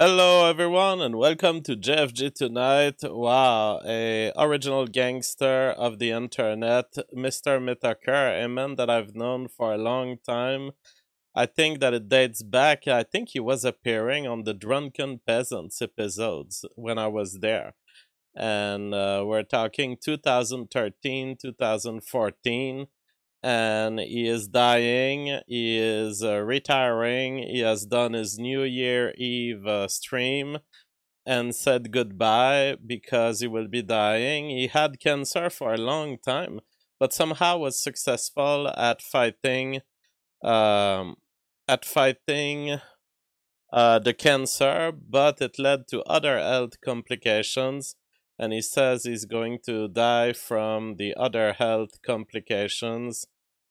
Hello, everyone, and welcome to JFG Tonight. Wow, a original gangster of the internet, Mr. Mitaker, a man that I've known for a long time. I think that it dates back. I think he was appearing on the Drunken Peasants episodes when I was there. And we're talking 2013, 2014, and he is dying. He is retiring. He has done his New Year Eve stream and said goodbye because he will be dying. He had cancer for a long time, but somehow was successful um, at fighting the cancer, but it led to other health complications. And he says he's going to die from the other health complications.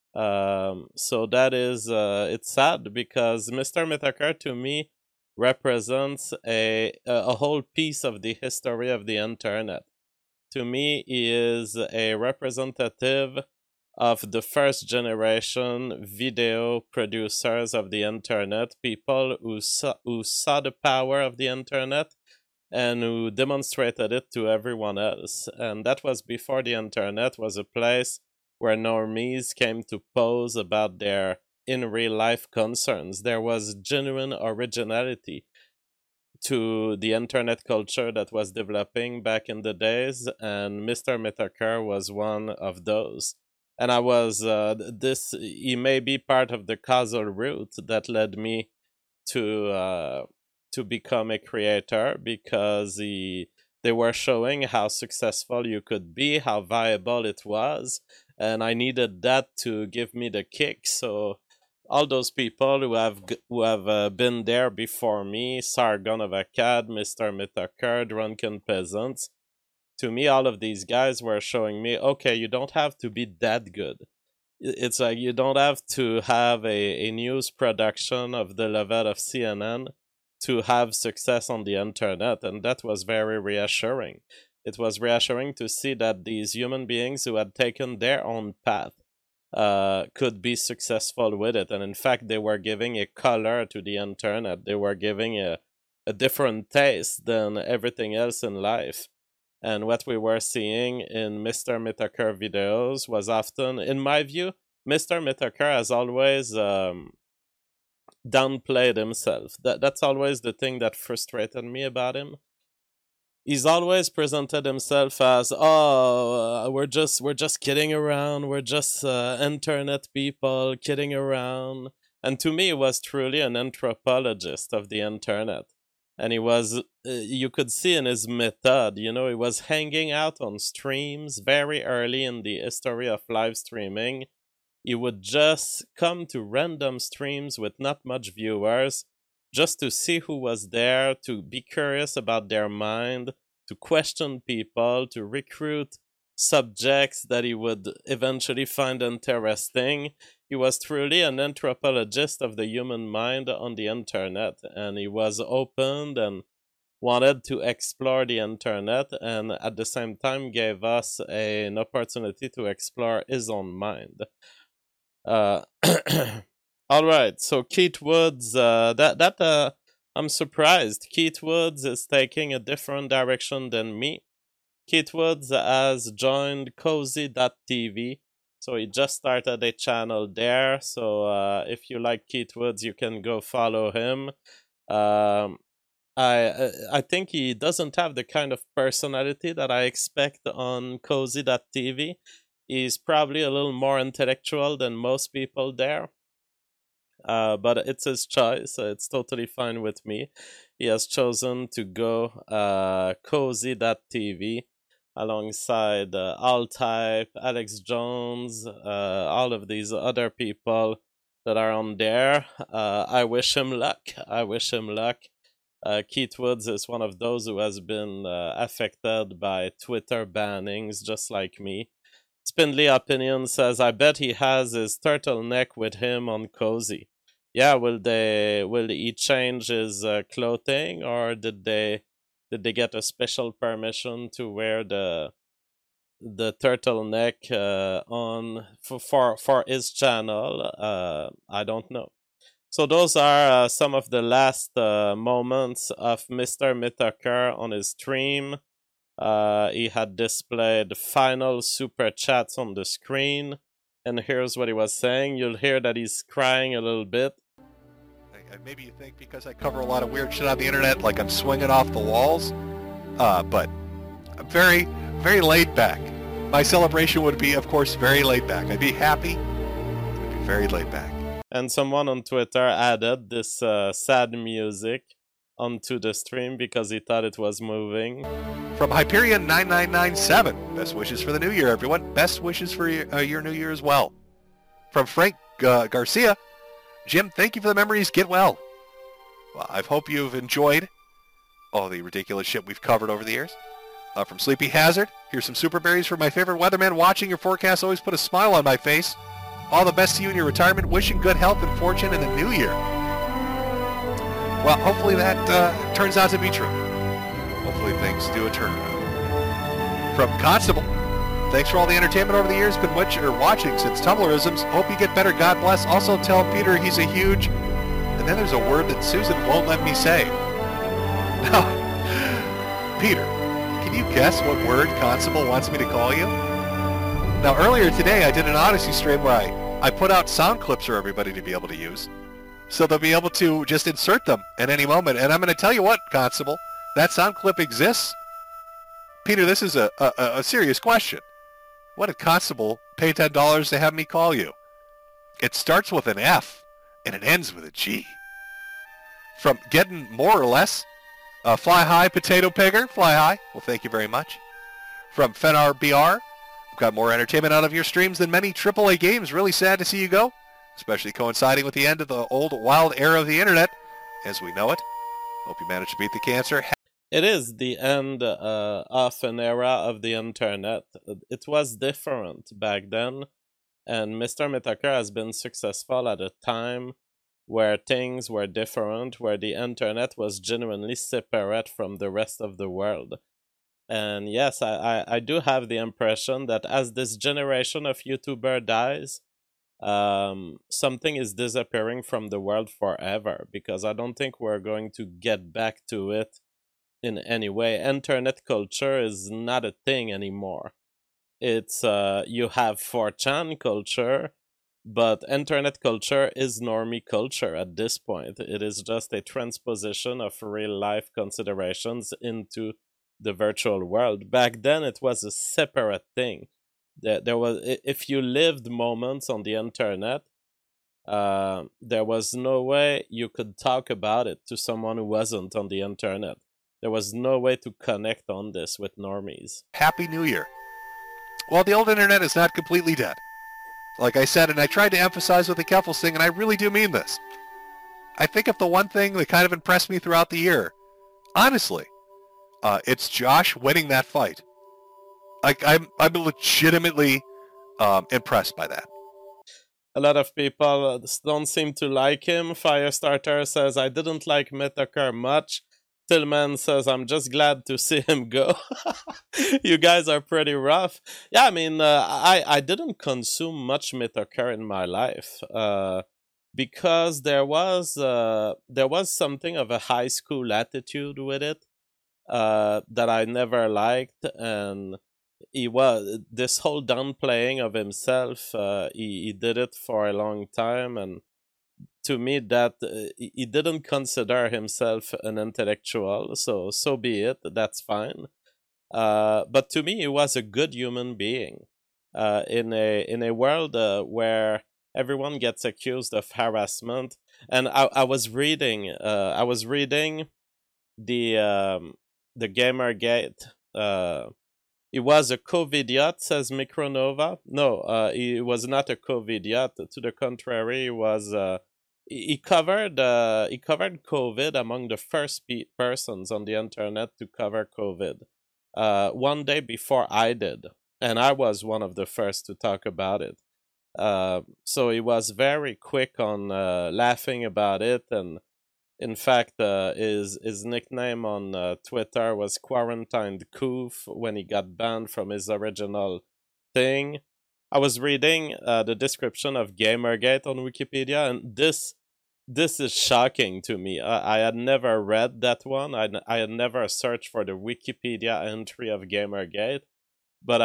So that is, it's sad because Mr. Mitaker to me represents a whole piece of the history of the internet. To me, he is a representative of the first generation video producers of the internet, people who saw the power of the internet and who demonstrated it to everyone else. And that was before the internet was a place where normies came to pose about their in real life concerns. There was genuine originality to the internet culture that was developing back in the days, and Mr. Mitaker was one of those. And I was he may be part of the causal root that led me to become a creator because they were showing how successful you could be, how viable it was, and I needed that to give me the kick. So all those people who have been there before me, Sargon of Akkad, Mr. Mitaker, Drunken Peasants, to me, all of these guys were showing me, okay, you don't have to be that good. It's like you don't have to have a news production of the level of CNN to have success on the internet. And that was very reassuring. It was reassuring to see that these human beings who had taken their own path could be successful with it. And in fact, they were giving a color to the internet, they were giving a different taste than everything else in life. And what we were seeing in Mr. Mitaker videos was often, in my view, Mr. Mitaker has always downplayed himself. That's always the thing that frustrated me about him. He's always presented himself as, oh, we're just kidding around, we're just internet people kidding around. And to me, he was truly an anthropologist of the internet. And he was, you could see in his method, he was hanging out on streams very early in the history of live streaming. He would just come to random streams with not much viewers just to see who was there, to be curious about their mind, to question people, to recruit subjects that he would eventually find interesting. He was truly an anthropologist of the human mind on the internet, and he was open and wanted to explore the internet, and at the same time gave us an opportunity to explore his own mind. Uh, all right, so Keith Woods, I'm surprised. Keith Woods is taking a different direction than me. Keith Woods has joined Cozy.tv, so he just started a channel there. So if you like Keith Woods, you can go follow him. Um, I think he doesn't have the kind of personality that I expect on Cozy.tv. He's probably a little more intellectual than most people there. But it's his choice. It's totally fine with me. He has chosen to go Cozy.tv alongside Type, Alex Jones, all of these other people that are on there. I wish him luck. I wish him luck. Keith Woods is one of those who has been affected by Twitter bannings, just like me. Spindly Opinion says, I bet he has his turtleneck with him on Cozy. Yeah, will he change his clothing, or did they get a special permission to wear the turtleneck on for his channel? I don't know. So those are some of the last moments of Mr. Mitaker on his stream. He had displayed final super chats on the screen, and here's what he was saying. You'll hear that he's crying a little bit. Maybe you think because I cover a lot of weird shit on the internet, like I'm swinging off the walls, but I'm very, very laid back. My celebration would be, of course, very laid back. I'd be happy, I'd be very laid back. And someone on Twitter added this sad music onto the stream because he thought it was moving. From Hyperion9997, best wishes for the new year, everyone. Best wishes for your new year as well. From Frank Garcia, Jim, thank you for the memories. Get well. Well, I hope you've enjoyed all the ridiculous shit we've covered over the years. From Sleepy Hazard, here's some super berries for my favorite weatherman. Watching your forecast always put a smile on my face. All the best to you in your retirement. Wishing good health and fortune in the new year. Well, hopefully that turns out to be true. Hopefully things do a turnaround. From Constable, thanks for all the entertainment over the years. Been watching since Tumblrisms. Hope you get better. God bless. Also tell Peter he's a huge... And then there's a word that Susan won't let me say. Now, Peter, can you guess what word Constable wants me to call you? Now, earlier today, I did an Odyssey stream where I put out sound clips for everybody to be able to use. So they'll be able to just insert them at any moment. And I'm going to tell you what, Constable, that sound clip exists. Peter, this is a serious question. What did Constable pay $10 to have me call you? It starts with an F, and it ends with a G. From Getting More or Less, Fly High Potato Pigger, Fly High. Well, thank you very much. From Fenar BR, I've got more entertainment out of your streams than many AAA games. Really sad to see you go, especially coinciding with the end of the old wild era of the internet as we know it. Hope you managed to beat the cancer. It is the end of an era of the internet. It was different back then, and Mr. Mitaker has been successful at a time where things were different, where the internet was genuinely separate from the rest of the world. And yes, I do have the impression that as this generation of YouTuber dies, something is disappearing from the world forever, because I don't think we're going to get back to it in any way. Internet culture is not a thing anymore. It's you have 4chan culture, but internet culture is normie culture at this point. It is just a transposition of real life considerations into the virtual world. Back then it was a separate thing. There was, if you lived moments on the internet, there was no way you could talk about it to someone who wasn't on the internet. There was no way to connect on this with normies. Happy New Year. Well, the old internet is not completely dead. Like I said, and I tried to emphasize with the Keffels thing, and I really do mean this. I think if the one thing that kind of impressed me throughout the year, honestly, it's Josh winning that fight. I'm legitimately impressed by that. A lot of people don't seem to like him. Firestarter says, I didn't like Mitaker much. Tillman says, I'm just glad to see him go. You guys are pretty rough. Yeah, I mean, I didn't consume much Mitaker in my life because there was something of a high school attitude with it that I never liked, and he was this whole downplaying of himself. He did it for a long time, and to me that he didn't consider himself an intellectual, so be it, that's fine. But to me he was a good human being in a world where everyone gets accused of harassment. And I was reading the Gamergate. He was a COVIDiot, says Micronova. No, he was not a COVIDiot. To the contrary, he was he covered COVID among the first persons on the internet to cover COVID. One day before I did, and I was one of the first to talk about it. So he was very quick on laughing about it, and in fact, his nickname on Twitter was Quarantined Coof when he got banned from his original thing. I was reading the description of Gamergate on Wikipedia, and this this is shocking to me. I had never read that one. I had never searched for the Wikipedia entry of Gamergate, but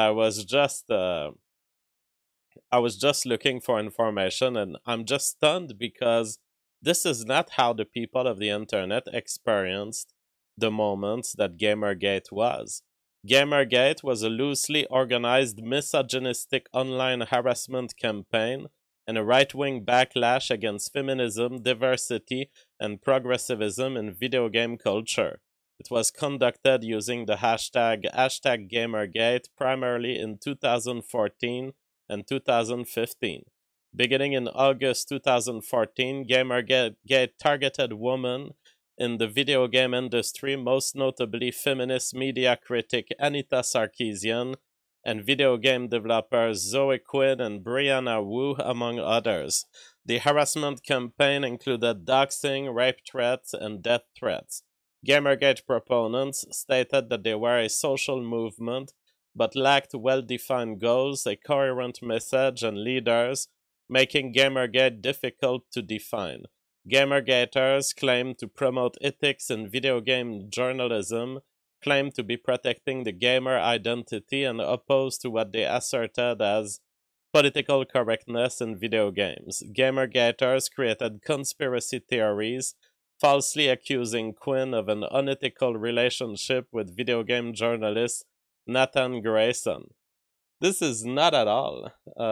I was just looking for information, and I'm just stunned because this is not how the people of the internet experienced the moments that Gamergate was. Gamergate was a loosely organized misogynistic online harassment campaign and a right-wing backlash against feminism, diversity, and progressivism in video game culture. It was conducted using the hashtag Gamergate primarily in 2014 and 2015. Beginning in August 2014, Gamergate targeted women in the video game industry, most notably feminist media critic Anita Sarkeesian and video game developers Zoe Quinn and Brianna Wu, among others. The harassment campaign included doxing, rape threats, and death threats. Gamergate proponents stated that they were a social movement but lacked well-defined goals, a coherent message, and leaders, making Gamergate difficult to define. Gamergaters claim to promote ethics in video game journalism, claim to be protecting the gamer identity, and opposed to what they asserted as political correctness in video games. Gamergaters created conspiracy theories, falsely accusing Quinn of an unethical relationship with video game journalist Nathan Grayson. This is not at all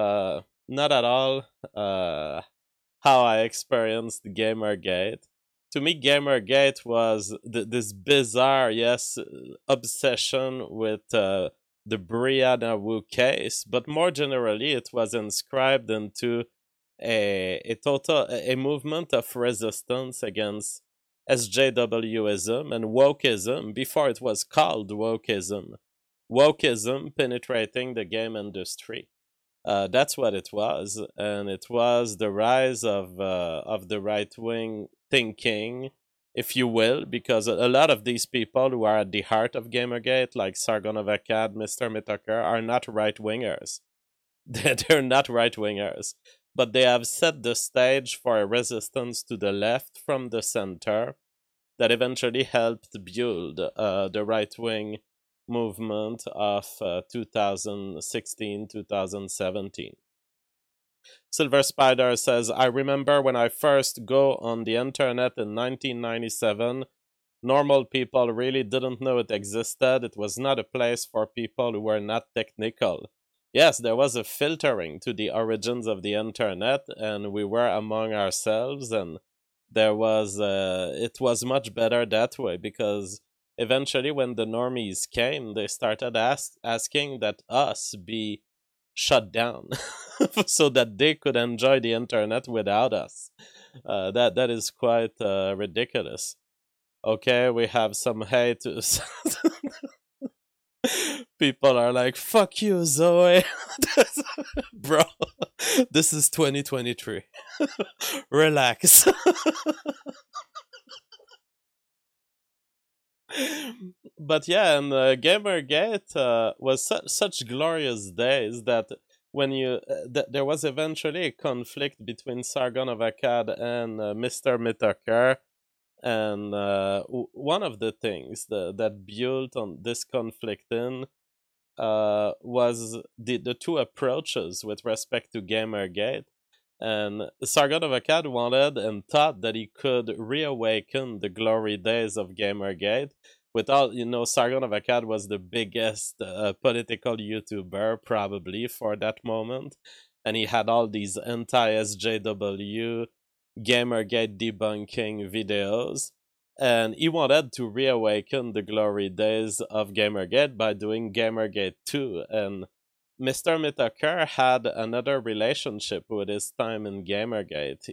how I experienced Gamergate. To me, Gamergate was this bizarre, yes, obsession with the Brianna Wu case, but more generally, it was inscribed into a movement of resistance against SJWism and wokeism before it was called wokeism. Wokeism penetrating the game industry. That's what it was, and it was the rise of the right wing thinking, if you will, because a lot of these people who are at the heart of Gamergate, like Sargon of Akkad, Mr. Mitaker, are not right wingers. They're not right wingers, but they have set the stage for a resistance to the left from the center that eventually helped build the right wing movement of 2016-2017. Silver Spider says, I remember when I first go on the internet in 1997, normal people really didn't know it existed. It was not a place for people who were not technical. Yes, there was a filtering to the origins of the internet, and we were among ourselves, and there was it was much better that way, because eventually when the normies came, they started asking that us be shut down so that they could enjoy the internet without us. That is quite ridiculous. Okay, we have some hate. People are like, fuck you, Zoe. Bro, this is 2023. Relax. But yeah, and Gamergate was such glorious days that when there was eventually a conflict between Sargon of Akkad and Mr. Mitaker, and one of the things that built on this conflict was the two approaches with respect to Gamergate. And Sargon of Akkad wanted and thought that he could reawaken the glory days of Gamergate. Without, Sargon of Akkad was the biggest political YouTuber probably for that moment. And he had all these anti-SJW Gamergate debunking videos. And he wanted to reawaken the glory days of Gamergate by doing Gamergate 2. And Mr. Mitaker had another relationship with his time in Gamergate.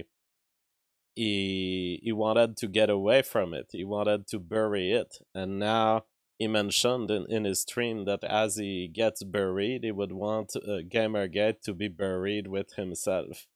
He wanted to get away from it. He wanted to bury it. And now he mentioned in his stream that as he gets buried, he would want Gamergate to be buried with himself.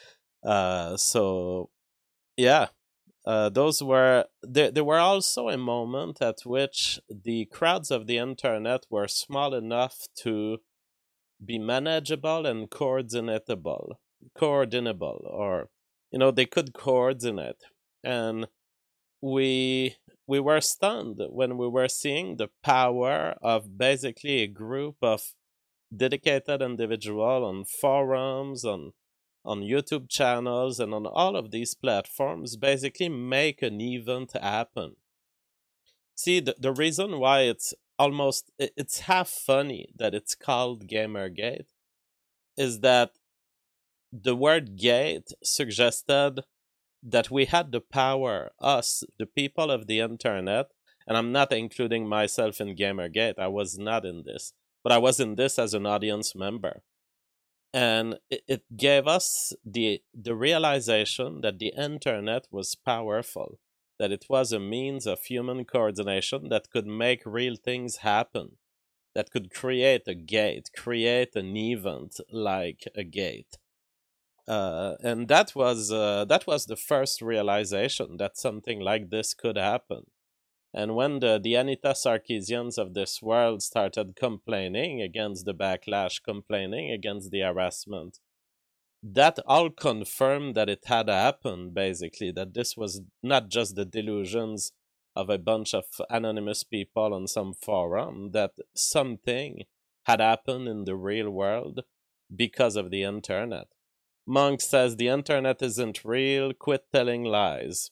So, yeah. There were also a moment at which the crowds of the internet were small enough to be manageable and coordinable, or they could coordinate. And we we were stunned when we were seeing the power of basically a group of dedicated individual on forums, on YouTube channels, and on all of these platforms basically make an event happen. See, the reason why it's half funny that it's called Gamergate is that the word gate suggested that we had the power, us, the people of the internet, and I'm not including myself in Gamergate. I was not in this, but I was in this as an audience member. And it gave us the realization that the internet was powerful, that it was a means of human coordination that could make real things happen, that could create a gate, create an event like a gate. And that was the first realization that something like this could happen. And when the Anita Sarkeesians of this world started complaining against the backlash, complaining against the harassment, that all confirmed that it had happened, basically, that this was not just the delusions of a bunch of anonymous people on some forum, that something had happened in the real world because of the internet. Monk says the internet isn't real, quit telling lies.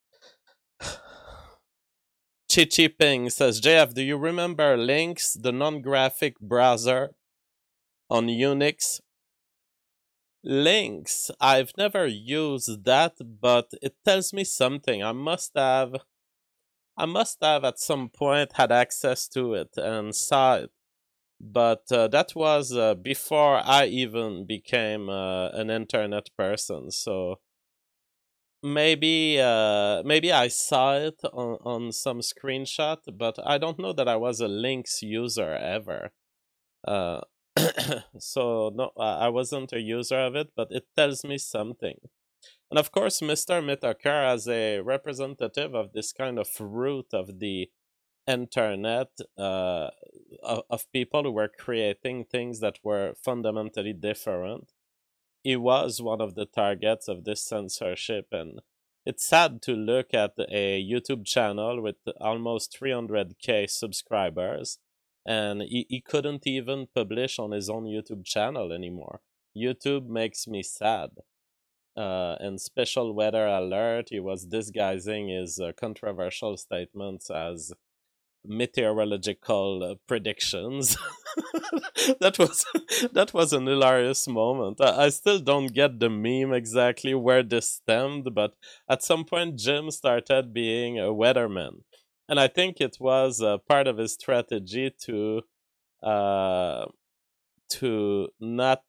Chi Ping says, JF, do you remember Lynx, the non-graphic browser on Unix? Lynx, I've never used that, but it tells me something. I must have at some point had access to it and saw it. But that was before I even became an internet person. So maybe I saw it on some screenshot, but I don't know that I was a Lynx user ever. So no, I wasn't a user of it, but it tells me something. And of course, Mr. Mitoker, as a representative of this kind of root of the internet, of people who were creating things that were fundamentally different, he was one of the targets of this censorship. And it's sad to look at a YouTube channel with almost 300k subscribers, and he couldn't even publish on his own YouTube channel anymore. YouTube makes me sad. And special weather alert, he was disguising his controversial statements as meteorological predictions. that was an hilarious moment. I still don't get the meme exactly where this stemmed, but at some point Jim started being a weatherman, and I think it was part of his strategy to not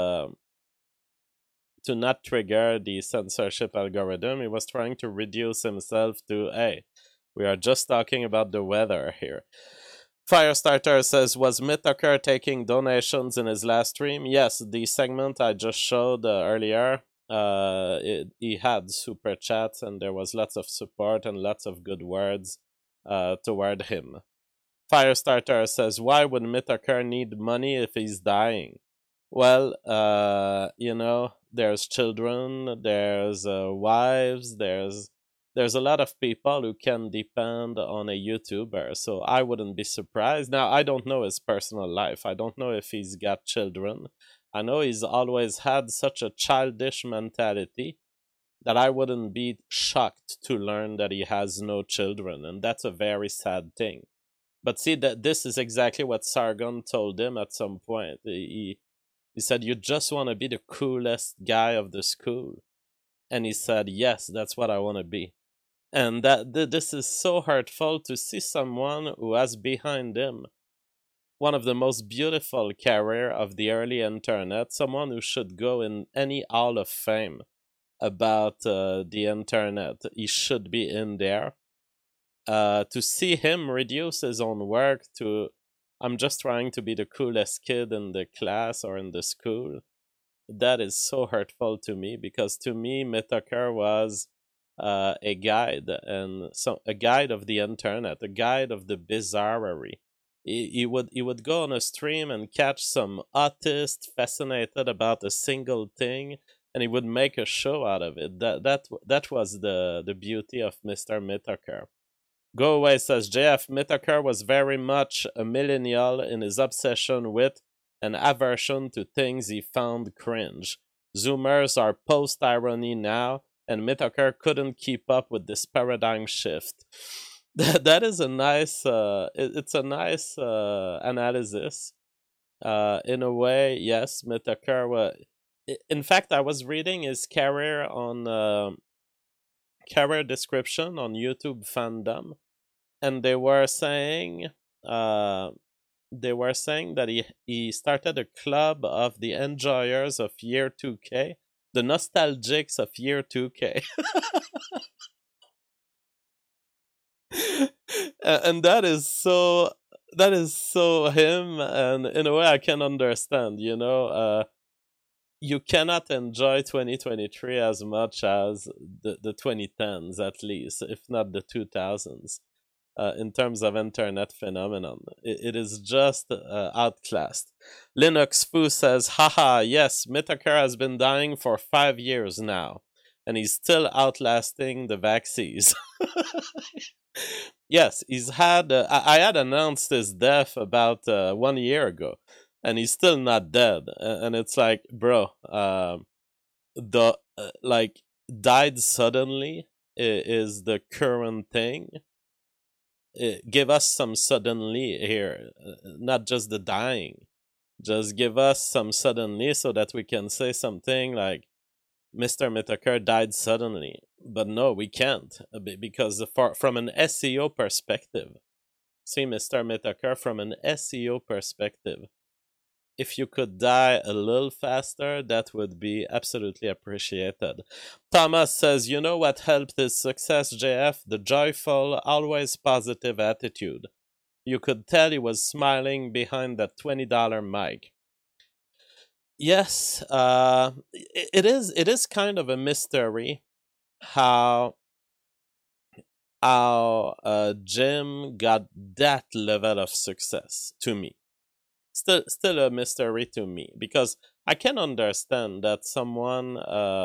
trigger the censorship algorithm. He was trying to reduce himself to, hey, we are just talking about the weather here. Firestarter says, was Mitoker taking donations in his last stream? Yes, the segment I just showed earlier, he had super chats, and there was lots of support and lots of good words toward him. Firestarter says, why would Mitoker need money if he's dying? Well, there's children, there's wives, there's a lot of people who can depend on a YouTuber, so I wouldn't be surprised. Now, I don't know his personal life. I don't know if he's got children. I know he's always had such a childish mentality that I wouldn't be shocked to learn that he has no children, and that's a very sad thing. But see, that this is exactly what Sargon told him at some point. He said, you just want to be the coolest guy of the school. And he said, yes, that's what I want to be. And this is so hurtful to see someone who has behind him one of the most beautiful career of the early internet, someone who should go in any hall of fame about the internet. He should be in there. To see him reduce his own work to, I'm just trying to be the coolest kid in the class or in the school, that is so hurtful to me, because to me, Mitoker was a guide, and a guide of the internet, a guide of the bizarrery. He would go on a stream and catch some autist fascinated about a single thing and he would make a show out of it. That was the beauty of Mr. Mitoker. Go Away says JF Mitoker was very much a millennial in his obsession with and aversion to things he found cringe. Zoomers are post-irony now, and Mitoker couldn't keep up with this paradigm shift. That is a nice, it's a nice analysis. In a way, yes, Mitoker. In fact, I was reading his career on career description on YouTube Fandom, and they were saying that he started a club of the enjoyers of year 2K, the nostalgics of year 2K. And that is so him, and in a way I can understand, you cannot enjoy 2023 as much as the 2010s, at least, if not the 2000s. In terms of internet phenomenon, it is just outclassed. Linux Foo says, haha, yes, Mitoker has been dying for 5 years now, and he's still outlasting the vaccines. Yes, he's had. I had announced his death about 1 year ago, and he's still not dead. And it's like, bro, like died suddenly is the current thing. Give us some suddenly here, not just the dying. Just give us some suddenly so that we can say something like Mr. Mitoker died suddenly. But no, we can't, because from an SEO perspective, see Mr. Mitoker from an SEO perspective, if you could die a little faster, that would be absolutely appreciated. Thomas says, you know what helped his success, JF? The joyful, always positive attitude. You could tell he was smiling behind that $20 mic. Yes, it is kind of a mystery how Jim got that level of success, to me. Still a mystery to me, because I can understand that someone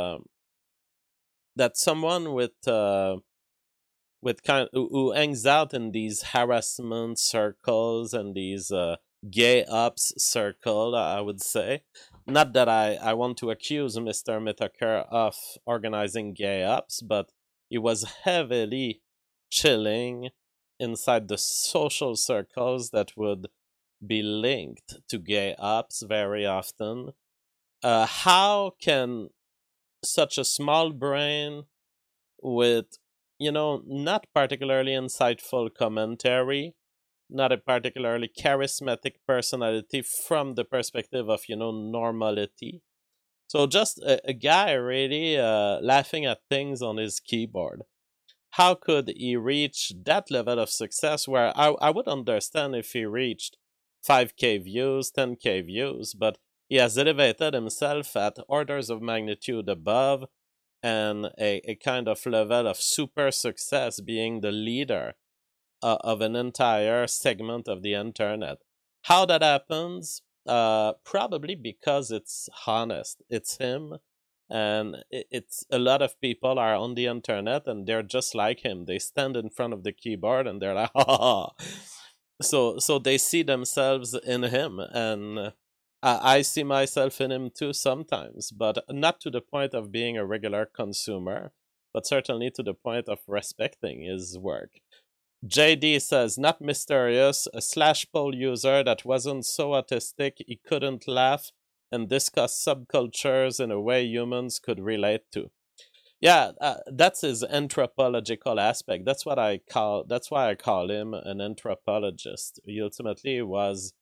with kind who hangs out in these harassment circles and these gay ups circle, I would say. Not that I want to accuse Mr. Mitoker of organizing gay ups, but he was heavily chilling inside the social circles that would be linked to gay ups very often. How can such a small brain with, not particularly insightful commentary, not a particularly charismatic personality from the perspective of, normality. So just a guy really laughing at things on his keyboard. How could he reach that level of success where I would understand if he reached 5K views, 10K views, but he has elevated himself at orders of magnitude above, and a kind of level of super success, being the leader of an entire segment of the internet. How that happens? Probably because it's honest. It's him, and it's a lot of people are on the internet and they're just like him. They stand in front of the keyboard and they're like, ha. So they see themselves in him, and I see myself in him too sometimes, but not to the point of being a regular consumer, but certainly to the point of respecting his work. JD says, not mysterious, a /poll user that wasn't so autistic he couldn't laugh and discuss subcultures in a way humans could relate to. Yeah, that's his anthropological aspect. That's why I call him an anthropologist. He ultimately was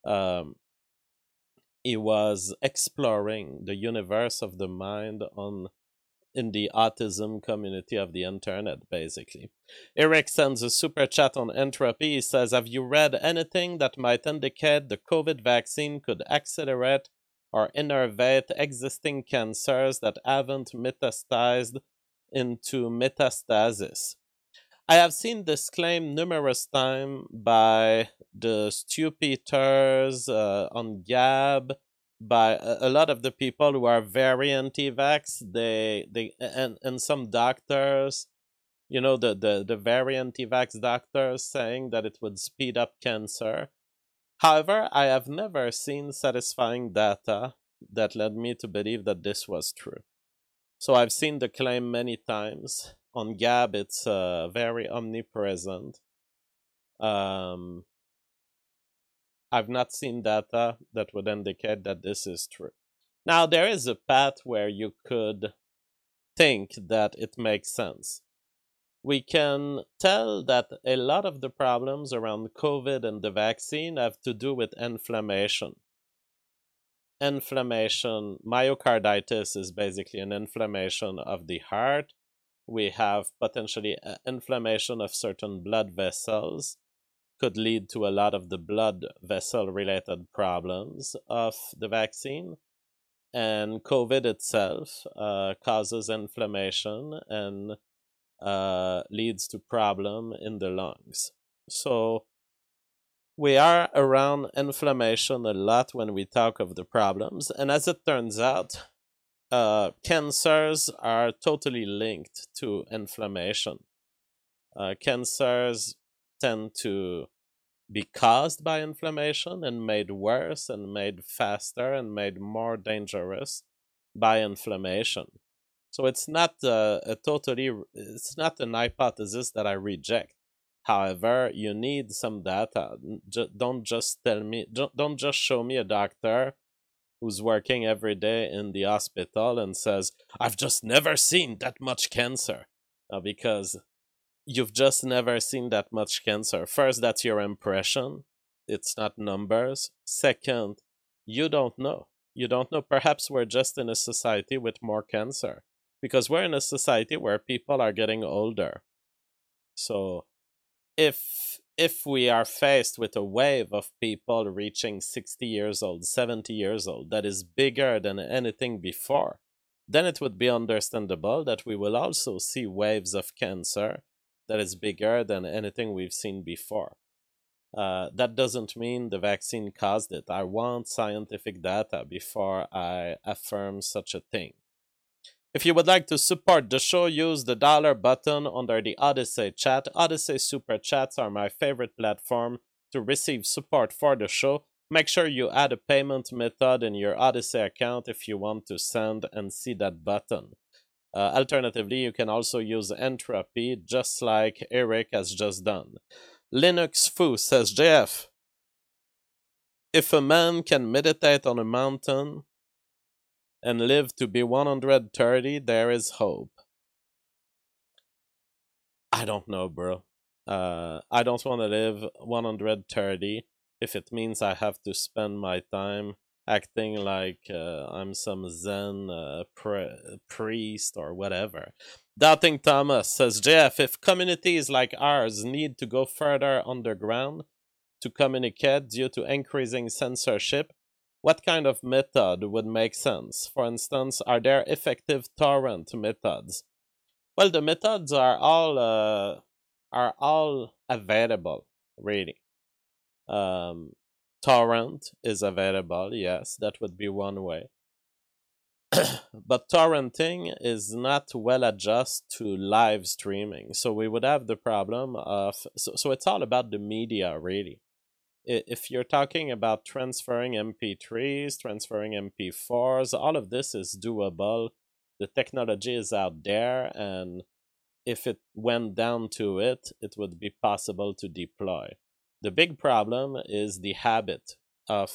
exploring the universe of the mind in the autism community of the internet, basically. Eric sends a super chat on entropy. He says, have you read anything that might indicate the COVID vaccine could accelerate or innervate existing cancers that haven't metastasized into metastasis? I have seen this claim numerous times by the stupiders on Gab by a lot of the people who are very anti-vax. And some doctors, the very anti-vax doctors saying that it would speed up cancer. However, I have never seen satisfying data that led me to believe that this was true. So I've seen the claim many times. On Gab, it's very omnipresent. I've not seen data that would indicate that this is true. Now, there is a path where you could think that it makes sense. We can tell that a lot of the problems around COVID and the vaccine have to do with inflammation. Myocarditis is basically an inflammation of the heart. We have potentially inflammation of certain blood vessels, could lead to a lot of the blood vessel related problems of the vaccine. And COVID itself causes inflammation and leads to problem in the lungs. So we are around inflammation a lot when we talk of the problems. And as it turns out, cancers are totally linked to inflammation. Cancers tend to be caused by inflammation and made worse and made faster and made more dangerous by inflammation. So it's not it's not an hypothesis that I reject. However, you need some data. Don't just tell me, don't just show me a doctor who's working every day in the hospital and says, I've just never seen that much cancer. Because you've just never seen that much cancer. First, that's your impression. It's not numbers. Second, you don't know. You don't know. Perhaps we're just in a society with more cancer because we're in a society where people are getting older. So if we are faced with a wave of people reaching 60 years old, 70 years old, that is bigger than anything before, then it would be understandable that we will also see waves of cancer that is bigger than anything we've seen before. That doesn't mean the vaccine caused it. I want scientific data before I affirm such a thing. If you would like to support the show, use the dollar button under the Odyssey chat. Odyssey Super Chats are my favorite platform to receive support for the show. Make sure you add a payment method in your Odyssey account if you want to send and see that button. Alternatively, you can also use Entropy, just like Eric has just done. Linux Foo says, JF, if a man can meditate on a mountain and live to be 130, there is hope. I don't know, bro. I don't want to live 130 if it means I have to spend my time acting like I'm some Zen priest or whatever. Doubting Thomas says, JF, if communities like ours need to go further underground to communicate due to increasing censorship, what kind of method would make sense? For instance, are there effective torrent methods? Well, the methods are all available, really. Torrent is available, yes, that would be one way. But torrenting is not well adjusted to live streaming. So we would have the problem of... So it's all about the media, really. If you're talking about transferring MP3s, transferring MP4s, all of this is doable. The technology is out there, and if it went down to it, it would be possible to deploy. The big problem is the habit of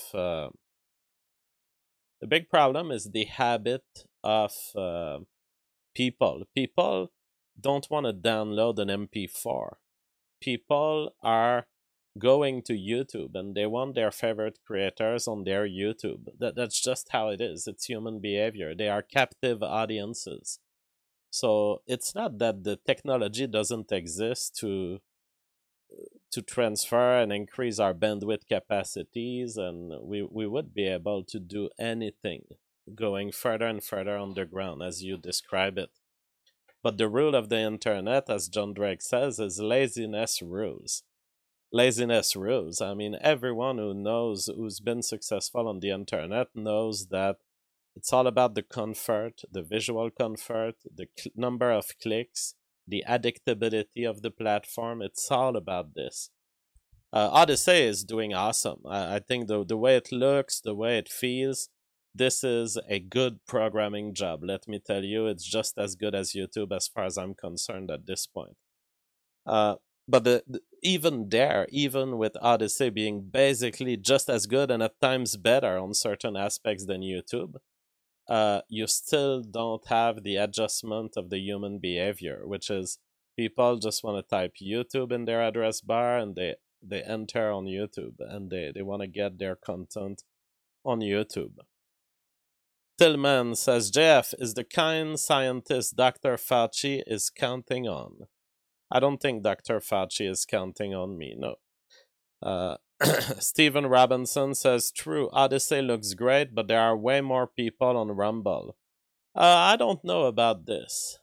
people. People don't want to download an MP4. People are going to YouTube and they want their favorite creators on their YouTube. That's just how it is. It's human behavior. They are captive audiences. So it's not that the technology doesn't exist to transfer and increase our bandwidth capacities, and we would be able to do anything going further and further underground as you describe it. But the rule of the internet, as John Drake says, is laziness rules. laziness rules. I mean, everyone who's been successful on the internet knows that it's all about the comfort, the visual comfort, the number of clicks, the addictability of the platform. It's all about this. Odyssey is doing awesome. I think the way it looks, the way it feels, this is a good programming job. Let me tell you, it's just as good as YouTube as far as I'm concerned at this point. But even with Odyssey being basically just as good and at times better on certain aspects than YouTube, you still don't have the adjustment of the human behavior, which is people just want to type YouTube in their address bar and they enter on YouTube and they want to get their content on YouTube. Tillman says, JF is the kind scientist Dr. Fauci is counting on. I don't think Dr. Fauci is counting on me, no. Stephen Robinson says, true, Odyssey looks great, but there are way more people on Rumble. I don't know about this.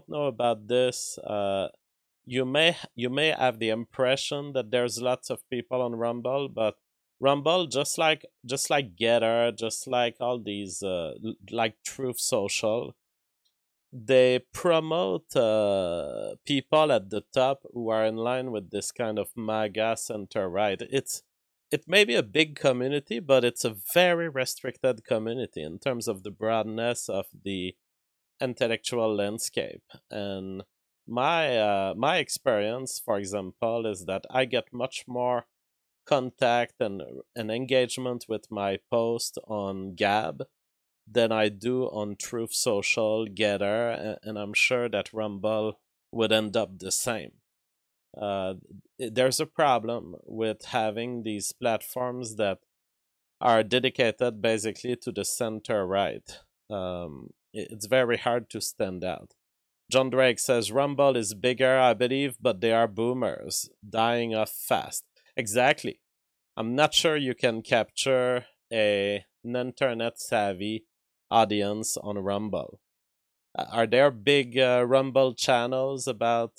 You may have the impression that there's lots of people on Rumble, but Rumble, just like Getter, just like all these, like Truth Social, they promote people at the top who are in line with this kind of MAGA center right. It may be a big community, but it's a very restricted community in terms of the broadness of the intellectual landscape. And my experience, for example, is that I get much more contact and engagement with my post on Gab than I do on Truth Social, Getter, and I'm sure that Rumble would end up the same. There's a problem with having these platforms that are dedicated basically to the center right. It's very hard to stand out. John Drake says, Rumble is bigger, I believe, but they are boomers, dying off fast. Exactly. I'm not sure you can capture an internet-savvy audience on Rumble. Are there big Rumble channels about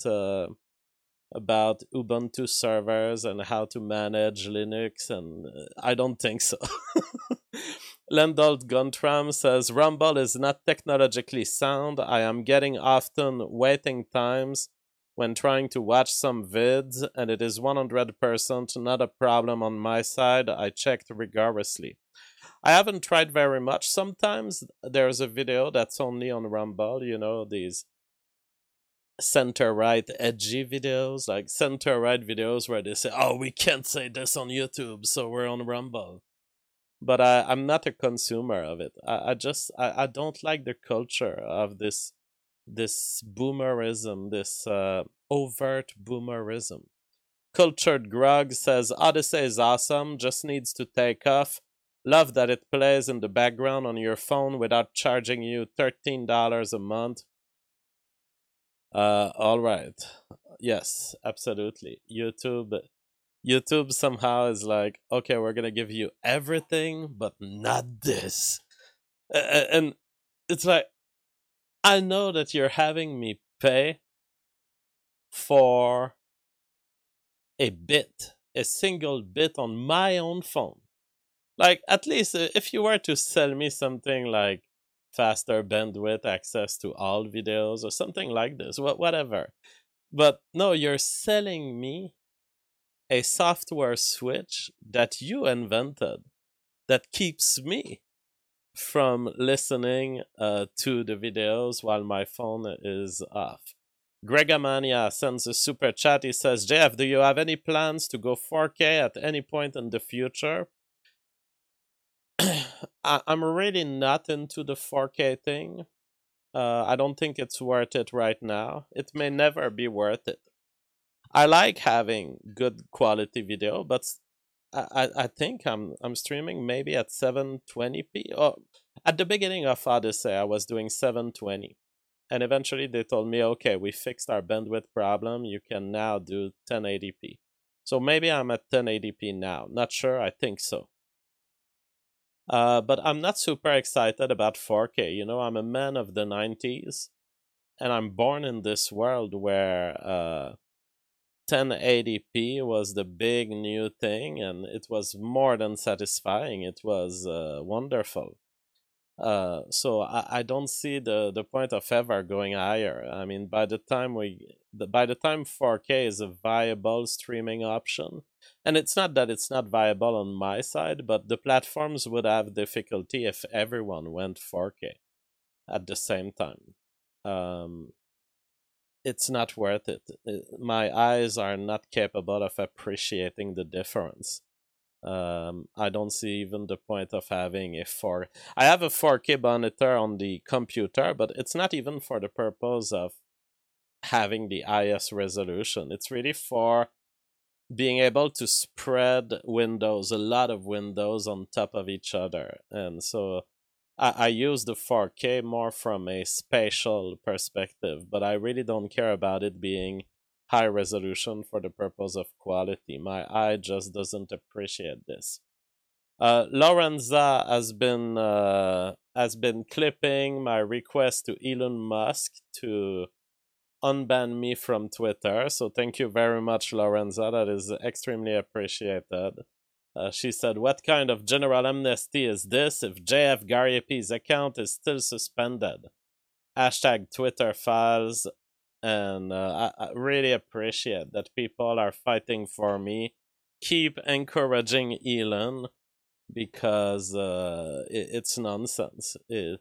Ubuntu servers and how to manage Linux? And I don't think so. Lendolt Guntram says, Rumble is not technologically sound. I am getting often waiting times when trying to watch some vids, and it is 100% not a problem on my side. I checked rigorously. I haven't tried very much. Sometimes there's a video that's only on Rumble, you know, these center-right edgy videos, like center-right videos where they say, oh, we can't say this on YouTube, so we're on Rumble. But I'm not a consumer of it. I don't like the culture of this boomerism, this overt boomerism. Cultured Grog says, Odyssey is awesome, just needs to take off. Love that it plays in the background on your phone without charging you $13 a month. All right. Yes, absolutely. YouTube somehow is like, okay, we're going to give you everything, but not this. And it's like, I know that you're having me pay for a single bit on my own phone. Like, at least if you were to sell me something like faster bandwidth, access to all videos, or something like this, whatever. But no, you're selling me a software switch that you invented that keeps me from listening to the videos while my phone is off. Gregomania sends a super chat. He says, JF, do you have any plans to go 4K at any point in the future? I'm really not into the 4K thing. I don't think it's worth it right now. It may never be worth it. I like having good quality video, but I think I'm streaming maybe at 720p. Or at the beginning of Odyssey, I was doing 720, and eventually they told me, okay, we fixed our bandwidth problem. You can now do 1080p. So maybe I'm at 1080p now. Not sure. I think so. But I'm not super excited about 4K. You know, I'm a man of the 90s, and I'm born in this world where 1080p was the big new thing, and it was more than satisfying. It was wonderful. So I don't see the point of ever going higher. I mean, by the time 4K is a viable streaming option, and it's not that it's not viable on my side, but the platforms would have difficulty if everyone went 4K at the same time. It's not worth it. My eyes are not capable of appreciating the difference. I don't see even the point of having a 4. I have a 4K monitor on the computer, but it's not even for the purpose of having the highest resolution. It's really for being able to spread windows, a lot of windows on top of each other. And so I use the 4K more from a spatial perspective, but I really don't care about it being high resolution for the purpose of quality. My eye just doesn't appreciate this. Lorenza has been clipping my request to Elon Musk to unban me from Twitter. So thank you very much, Lorenza. That is extremely appreciated. She said, "What kind of general amnesty is this if JF Gariepi's account is still suspended? Hashtag Twitter files." And I really appreciate that people are fighting for me. Keep encouraging Elon, because it's nonsense.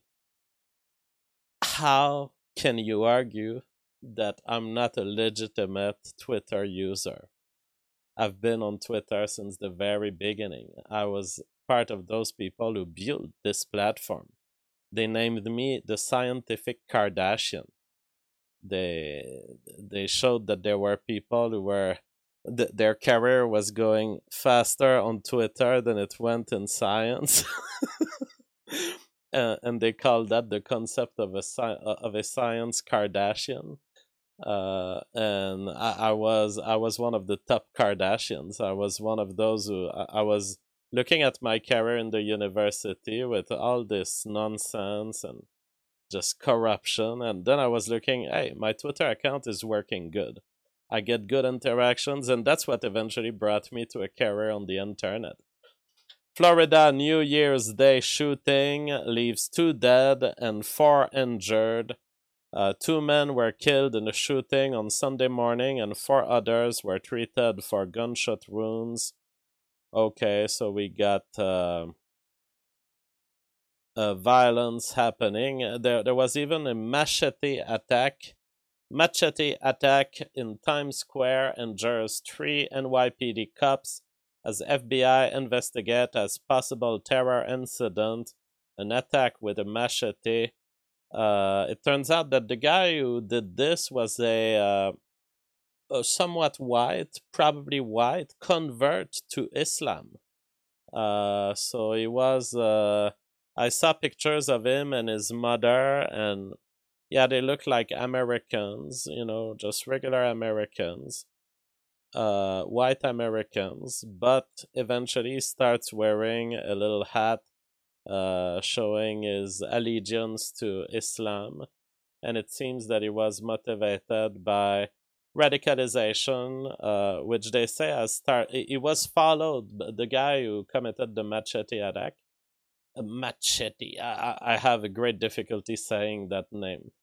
How can you argue that I'm not a legitimate Twitter user? I've been on Twitter since the very beginning. I was part of those people who built this platform. They named me the scientific Kardashian. They showed that there were people who were their career was going faster on Twitter than it went in science. And they called that the concept of a science Kardashian. And I was one of the top Kardashians. I was one of those who I was looking at my career in the university with all this nonsense and just corruption, and then I was looking, hey, my Twitter account is working good. I get good interactions, and that's what eventually brought me to a career on the internet. Florida New Year's Day shooting leaves 2 dead and 4 injured. 2 men were killed in a shooting on Sunday morning, and 4 others were treated for gunshot wounds. Okay, so we got violence happening. There was even a machete attack. Machete attack in Times Square injures 3 NYPD cops as FBI investigate as possible terror incident, an attack with a machete. It turns out that the guy who did this was a somewhat white, probably white, convert to Islam. So he was... I saw pictures of him and his mother, and yeah, they look like Americans, just regular Americans, white Americans, but eventually starts wearing a little hat showing his allegiance to Islam, and it seems that he was motivated by radicalization, which they say has started. He was followed, the guy who committed the machete attack. Machete. I have a great difficulty saying that name.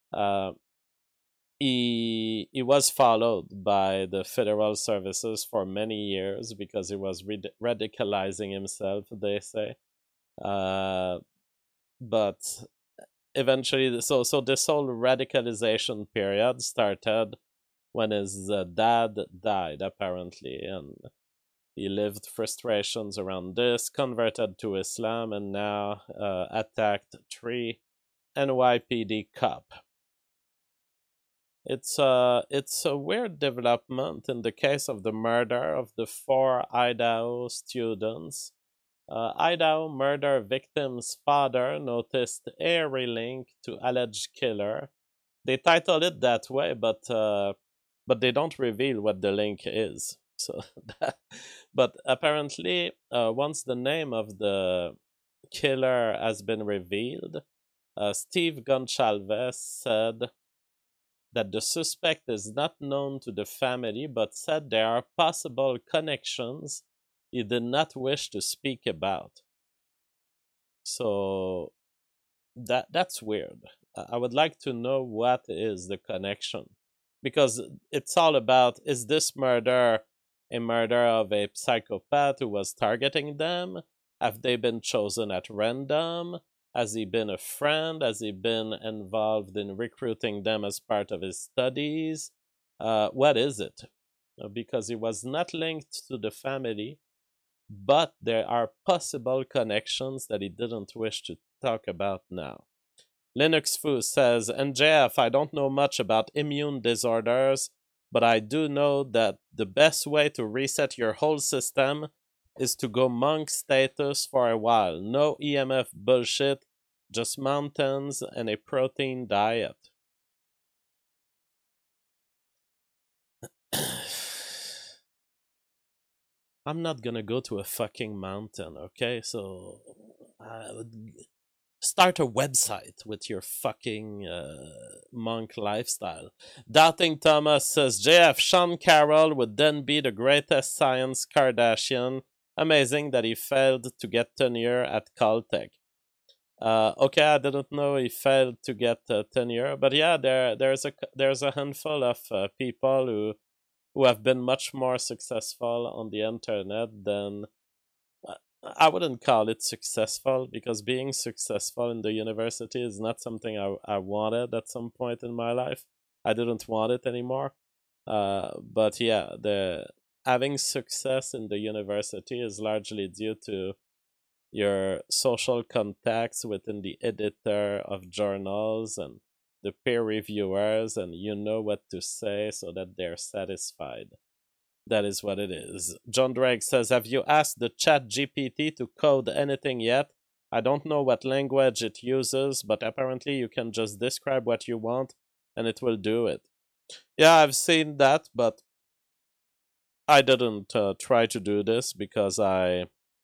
He was followed by the federal services for many years because he was radicalizing himself, they say. But eventually, so this whole radicalization period started when his dad died, apparently, and he lived frustrations around this, converted to Islam, and now attacked 3 NYPD cop. It's a weird development in the case of the murder of the 4 Idaho students. Idaho murder victim's father noticed eerie link to alleged killer. They title it that way, but they don't reveal what the link is. So, but apparently, once the name of the killer has been revealed, Steve Goncalves said that the suspect is not known to the family, but said there are possible connections he did not wish to speak about. So that's weird. I would like to know what is the connection, because it's all about, is this murder a murder of a psychopath who was targeting them? Have they been chosen at random? Has he been a friend? Has he been involved in recruiting them as part of his studies? What is it? Because he was not linked to the family, but there are possible connections that he didn't wish to talk about now. Linux Foo says, NJF, I don't know much about immune disorders, but I do know that the best way to reset your whole system is to go monk status for a while. No EMF bullshit, just mountains and a protein diet. I'm not gonna go to a fucking mountain, okay? So, start a website with your fucking monk lifestyle. Doubting Thomas says, JF, Sean Carroll would then be the greatest science Kardashian. Amazing that he failed to get tenure at Caltech. Okay, I didn't know he failed to get tenure, but yeah, there's a handful of people who have been much more successful on the internet than, I wouldn't call it successful, because being successful in the university is not something I wanted at some point in my life. I didn't want it anymore. But yeah, having success in the university is largely due to your social contacts within the editor of journals and the peer reviewers, and you know what to say so that they're satisfied. That is what it is. John Drake says, have you asked the chat GPT to code anything yet? I don't know what language it uses, but apparently you can just describe what you want and it will do it. Yeah, I've seen that, but I didn't try to do this because I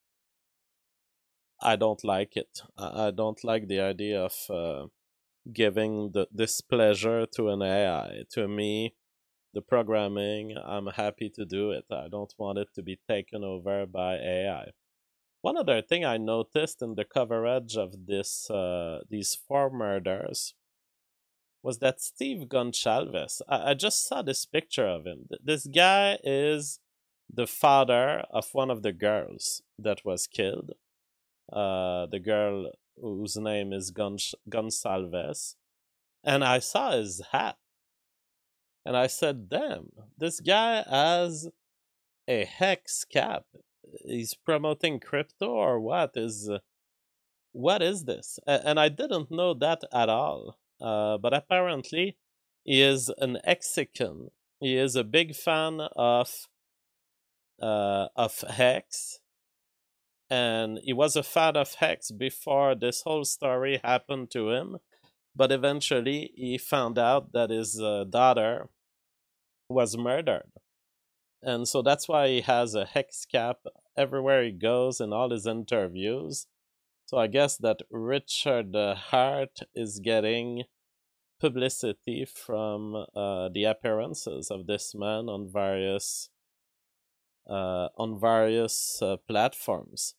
don't like it. I don't like the idea of giving this pleasure to an AI. To me, the programming, I'm happy to do it. I don't want it to be taken over by AI. One other thing I noticed in the coverage of these 4 murders was that Steve Goncalves, I just saw this picture of him. This guy is the father of one of the girls that was killed. The girl whose name is Goncalves. And I saw his hat. And I said, damn, this guy has a hex cap. He's promoting crypto or what is this? And I didn't know that at all. But apparently, he is an Mexican. He is a big fan of Hex, and he was a fan of Hex before this whole story happened to him. But eventually, he found out that his daughter was murdered, and so that's why he has a hex cap everywhere he goes in all his interviews. So I guess that Richard Hart is getting publicity from the appearances of this man on various platforms.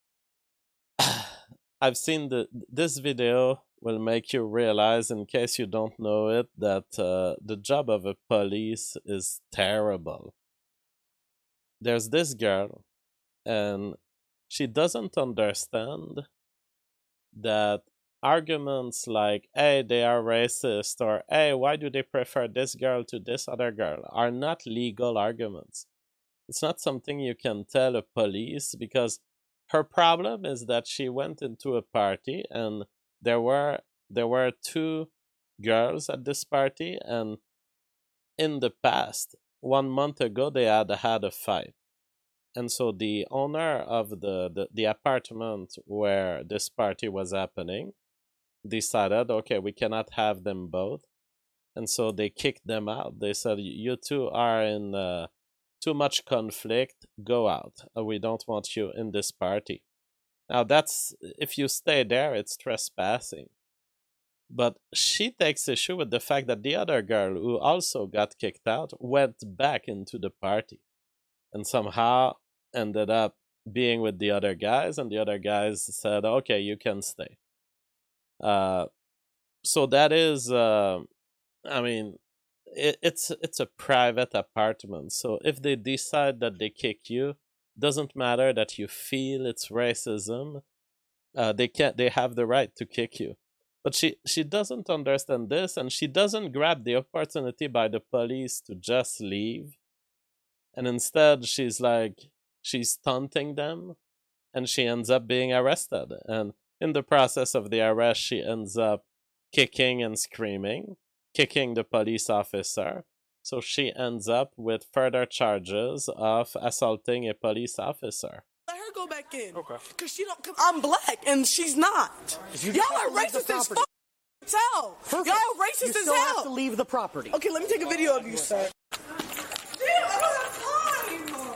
I've seen this video will make you realize, in case you don't know it, that the job of a police is terrible. There's this girl, and she doesn't understand that arguments like, hey, they are racist, or hey, why do they prefer this girl to this other girl, are not legal arguments. It's not something you can tell a police, because her problem is that she went into a party and there were 2 girls at this party, and in the past, 1 month ago, they had a fight. And so the owner of the apartment where this party was happening decided, okay, we cannot have them both. And so they kicked them out. They said, you two are in too much conflict, go out. We don't want you in this party. Now that's, if you stay there, it's trespassing. But she takes issue with the fact that the other girl, who also got kicked out, went back into the party and somehow ended up being with the other guys, and the other guys said, okay, you can stay. So that is, it's a private apartment. So if they decide that they kick you, doesn't matter that you feel it's racism. They have the right to kick you. But she doesn't understand this, and she doesn't grab the opportunity by the police to just leave. And instead, she's taunting them, and she ends up being arrested. And in the process of the arrest, she ends up kicking and screaming, kicking the police officer. So she ends up with further charges of assaulting a police officer. Let her go back in. Okay. Cause I'm black and she's not. Y'all are racist as fuck. Tell. Y'all are racist as hell. You still have to leave the property. Okay, let me take a video of you, sir. Damn, I don't have time.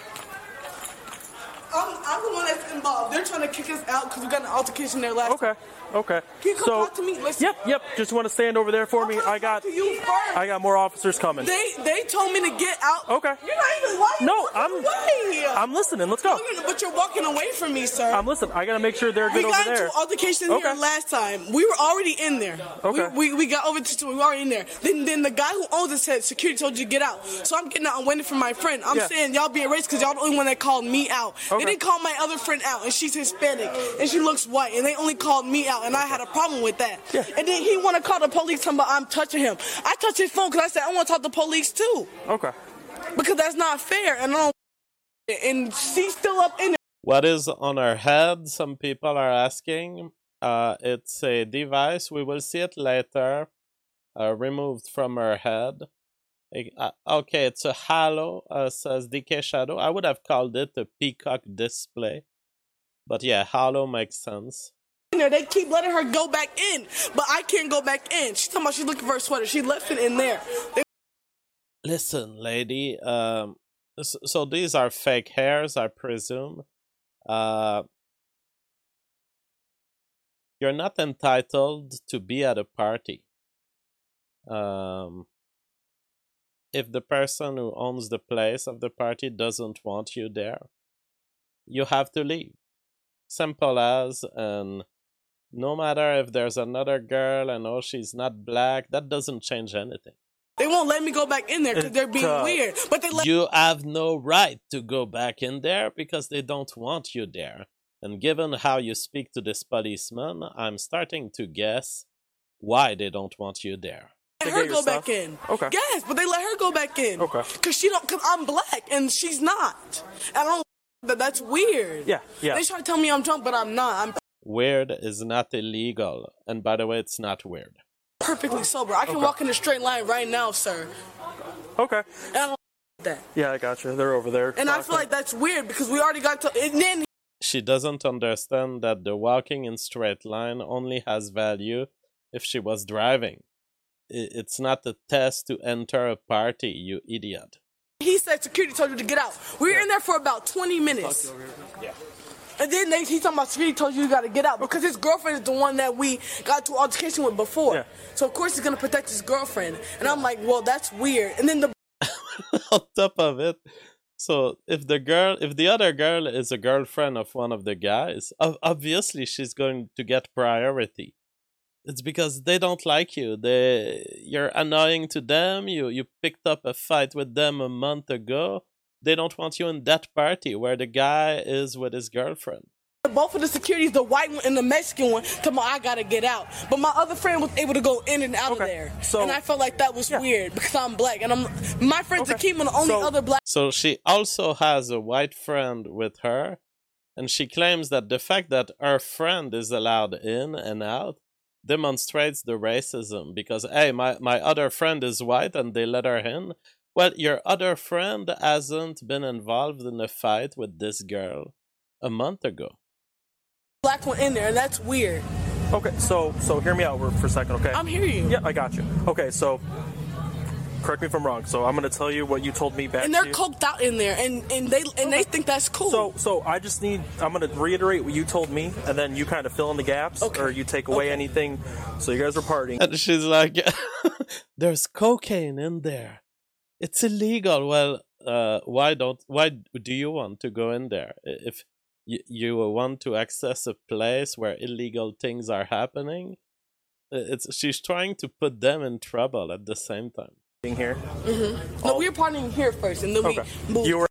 I'm the one that's involved. They're trying to kick us out because we got an altercation there last time. Okay. Can you come talk to me? Listen. Yep. Just want to stand over there for me. I got more officers coming. They told me to get out. Okay. You're not even lying. No, I'm listening. Let's go. But you're walking away from me, sir. I'm listening. I gotta make sure they're good over there. We got into altercation here last time. We were already in there. Okay. We got over to we were already in there. Then the guy who owns it said security told you to get out. So I'm getting out. I'm waiting for my friend. I'm saying y'all being racist because y'all the only one that called me out. They didn't call my other friend out, and she's Hispanic and she looks white, and they only called me out, and I had a problem with that. Yeah. And then he want to call the police talking about I'm touching him. I touched his phone because I said I want to talk to the police too. Okay. Because that's not fair, and she's still up in there. What is on her head? Some people are asking. It's a device. We will see it later. Removed from her head. Okay, it's a halo, says DK Shadow. I would have called it a peacock display. But yeah, halo makes sense. They keep letting her go back in, but I can't go back in. She's talking about she's looking for a sweater. She left it in there. Listen, lady. So these are fake hairs, I presume. You're not entitled to be at a party. If the person who owns the place of the party doesn't want you there, you have to leave. Simple as, and no matter if there's another girl and she's not black, that doesn't change anything. They won't let me go back in there because they're being weird. But you have no right to go back in there because they don't want you there. And given how you speak to this policeman, I'm starting to guess why they don't want you there. Let her go back in. Okay. Yes, but they let her go back in. Okay. Because I'm black and she's not. And that's weird. Yeah. They try to tell me I'm drunk, but I'm not. Weird is not illegal. And by the way, it's not weird. Perfectly sober. I can walk in a straight line right now, sir. Okay. And I don't that. Yeah, I got you. They're over there. And I feel like that's weird because we already got to... And then she doesn't understand that the walking in straight line only has value if she was driving. It's not a test to enter a party, you idiot. He said security told you to get out. We were in there for about 20 minutes. Yeah. And then he's talking about security told you got to get out because his girlfriend is the one that we got to altercation with before. Yeah. So, of course, he's going to protect his girlfriend. And I'm like, well, that's weird. And then on top of it, so if the other girl is a girlfriend of one of the guys, obviously she's going to get priority. It's because they don't like you. You're annoying to them. You picked up a fight with them a month ago. They don't want you in that party where the guy is with his girlfriend. Both of the securities, the white one and the Mexican one, told me I gotta get out. But my other friend was able to go in and out of there. And I felt like that was weird because I'm black. And my friend's Akeem, the only other black. So she also has a white friend with her. And she claims that the fact that her friend is allowed in and out demonstrates the racism because, hey, my other friend is white and they let her in. Well, your other friend hasn't been involved in a fight with this girl a month ago. Black one in there, and that's weird. Okay, so hear me out for a second, okay? I'm hearing you. Yeah, I got you. Okay, so correct me if I'm wrong. So I'm going to tell you what you told me back. And they're to you. coked out in there, and they think that's cool. So I'm going to reiterate what you told me, and then you kind of fill in the gaps, or you take away anything. So you guys are partying. And she's like, there's cocaine in there. It's illegal. Well, why do you want to go in there? If you want to access a place where illegal things are happening, she's trying to put them in trouble at the same time. Here. Mm-hmm. No, we were partying here first, and then we moved. You were.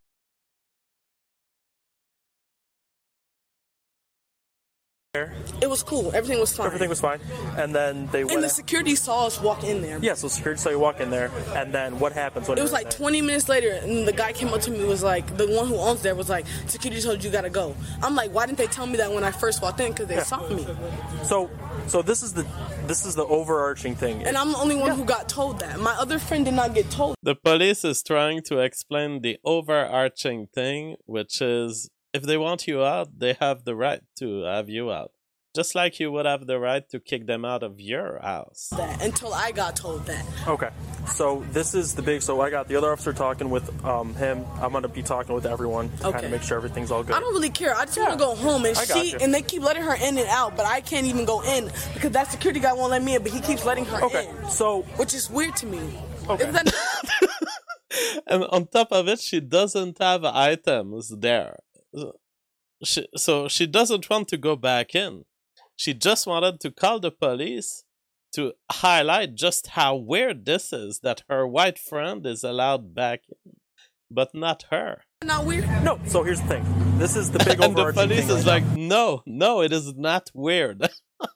It was cool. Everything was fine. Everything was fine. And then they went. And the security saw us walk in there. Yeah, so security saw you walk in there. And then what happens when it was like 20 minutes later, and the guy came up to me, was like, the one who owns there was like, security told you gotta go. I'm like, why didn't they tell me that when I first walked in? Because they saw me. So this is the overarching thing. And I'm the only one who got told that. My other friend did not get told. The police is trying to explain the overarching thing, which is, if they want you out, they have the right to have you out. Just like you would have the right to kick them out of your house. That, until I got told that. Okay. So this is the big... So I got the other officer talking with him. I'm going to be talking with everyone to kind of make sure everything's all good. I don't really care. I just want to go home. And they keep letting her in and out, but I can't even go in because that security guy won't let me in, but he keeps letting her in. So... Which is weird to me. Okay. And on top of it, she doesn't have items there. So she doesn't want to go back in. She just wanted to call the police to highlight just how weird this is, that her white friend is allowed back in, but not her. Not weird? No, so here's the thing. This is the big overarching thing. And the police is like, no, it is not weird.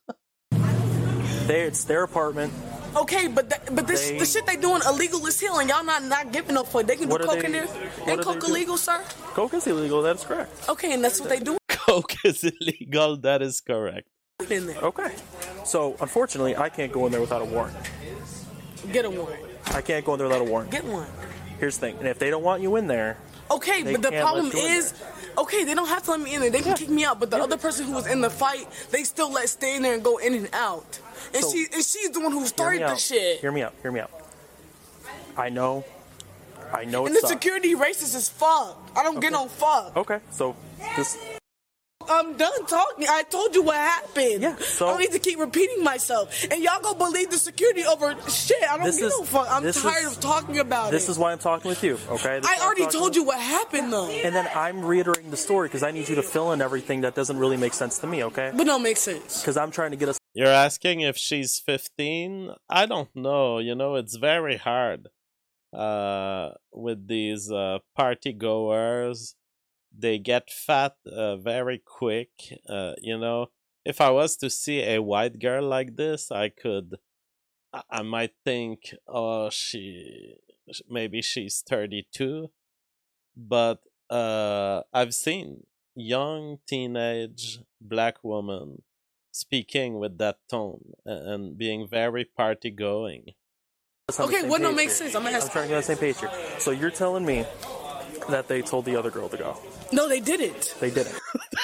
It's their apartment. Okay, but the shit they doing illegal as hell, and y'all not giving up for it. They can do coke in there. Ain't coke illegal, sir? Coke is illegal, that's correct. Okay, and that's what they do? Coke is illegal, that is correct. In there. Okay. So, unfortunately, I can't go in there without a warrant. Get a warrant. I can't go in there without a warrant. Get one. Here's the thing. And if they don't want you in there... Okay, but the problem is... Okay, they don't have to let me in there. They can kick me out. But the other person who was in the fight, they still let stay in there and go in and out. And she's the one who started the shit. Hear me out. I know and the security racist as fuck. I don't get no fuck. Okay, so this... I'm done talking. I told you what happened. Yeah, so... I don't need to keep repeating myself. And y'all go believe the security over shit. I don't give no fuck. I'm tired of talking about This is why I'm talking with you, okay? I already told you what happened, though. And then I'm reiterating the story because I need you to fill in everything that doesn't really make sense to me, okay? But don't make sense. Because I'm trying to get us... You're asking if she's 15? I don't know. You know, it's very hard with these party goers. They get fat very quick. You know, if I was to see a white girl like this, I might think, oh, maybe she's 32. But I've seen young teenage black women speaking with that tone and being very party going. Okay, what don't make sense? I'm trying to get on the same page here. So you're telling me that they told the other girl to go? No, they didn't. They didn't.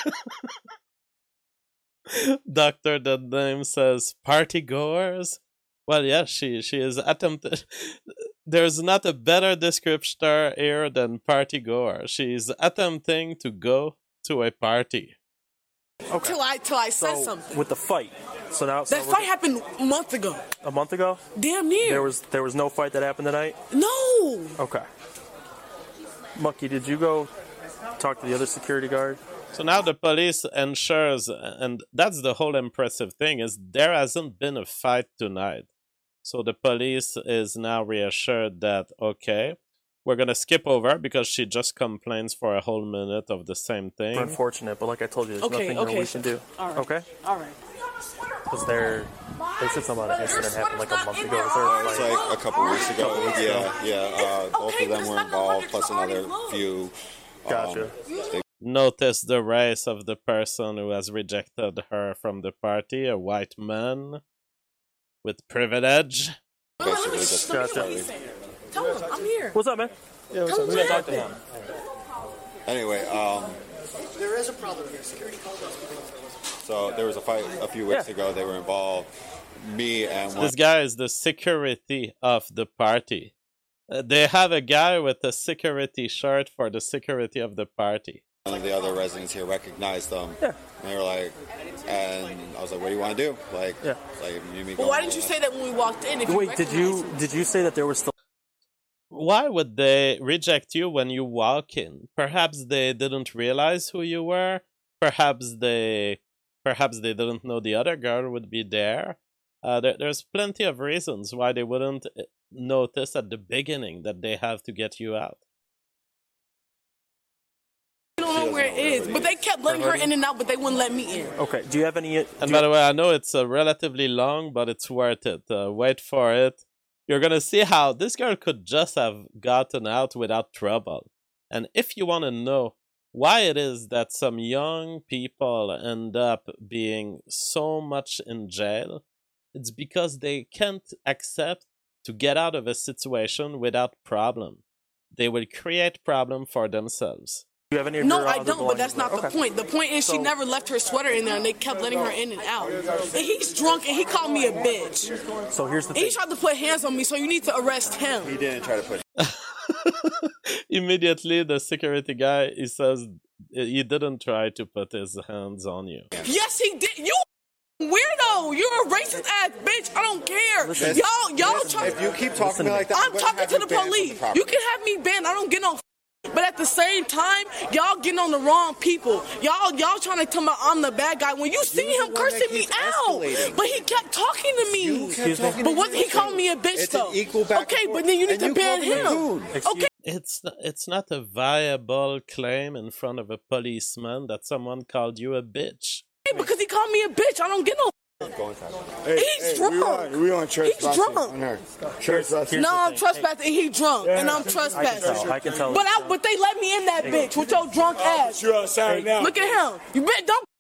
Doctor, the name says party goers. Well, yeah, she is attempted. There's not a better descriptor here than party goer. She's attempting to go to a party. Okay. Till I said something. With the fight. So now that fight happened a month ago. A month ago? Damn near. There was no fight that happened tonight? No. Okay. Monkey, did you go talk to the other security guard? So now the police ensures, and that's the whole impressive thing, is there hasn't been a fight tonight. So the police is now reassured that, okay, we're going to skip over because she just complains for a whole minute of the same thing. It's unfortunate, but like I told you, there's nothing we can do. All right. Okay? All right. Because they said something about an incident happened like a month ago. It was like a couple weeks ago. Yeah. Both of them were involved, plus another few. Gotcha. Notice the race of the person who has rejected her from the party, a white man with privilege. Basically, just gotcha. Tell him, I'm here. What's up, man? Yeah, what's up? We gotta talk to him. Anyway, there is a problem here. Security called us. So there was a fight a few weeks ago. They were involved. Me and this guy is the security of the party. They have a guy with a security shirt for the security of the party. None of the other residents here recognized them. Yeah. And they were like, and I was like, what do you want to do? Like, Yeah. like you mean But why didn't you say that when we walked in? If Wait, did you recognized say that there was still? Why would they reject you when you walk in? Perhaps they didn't realize who you were. Perhaps they didn't know the other girl would be there. There's plenty of reasons why they wouldn't notice at the beginning that they have to get you out. I don't know where it is, but they kept letting her in and out, but they wouldn't let me in. Okay. Do you have any? And by the way, I know it's relatively long, but it's worth it. Wait for it. You're gonna see how this girl could just have gotten out without trouble. And if you want to know why it is that some young people end up being so much in jail, it's because they can't accept to get out of a situation without problem. They will create problem for themselves. Do you have any? Of No, your I other don't, but that's not belongings? the point. The point is she never left her sweater in there, and they kept letting her in and out. And he's drunk, and he called me a bitch. So here's the And he thing. tried to put hands on me, so you need to arrest him. He didn't try to put. Immediately, the security guy, he says he didn't try to put his hands on you. Yes, he did. You weirdo. You're a racist ass bitch. I don't care. Y'all trying. If you keep talking to me like that, I'm gonna talking have to you the banned from police. property. You can have me banned. I don't get no. But at the same time, y'all getting on the wrong people. Y'all trying to tell me I'm the bad guy when you see You're him the one that cursing me keeps out. escalating. But he kept talking to me. You kept talking But to wasn't him he calling me a bitch It's though? an equal back Okay, and but forth. then you need And to you ban called him a him. coon. Okay. It's not a viable claim in front of a policeman that someone called you a bitch. Because he called me a bitch. I don't get no. He's drunk. We on trespassing. He's drunk. On her. Trespassing. No, I'm trespassing. And he drunk, and I'm trespassing. I can tell. But they let me in that bitch with your drunk ass. You're outside now. Look at him. You bet don't.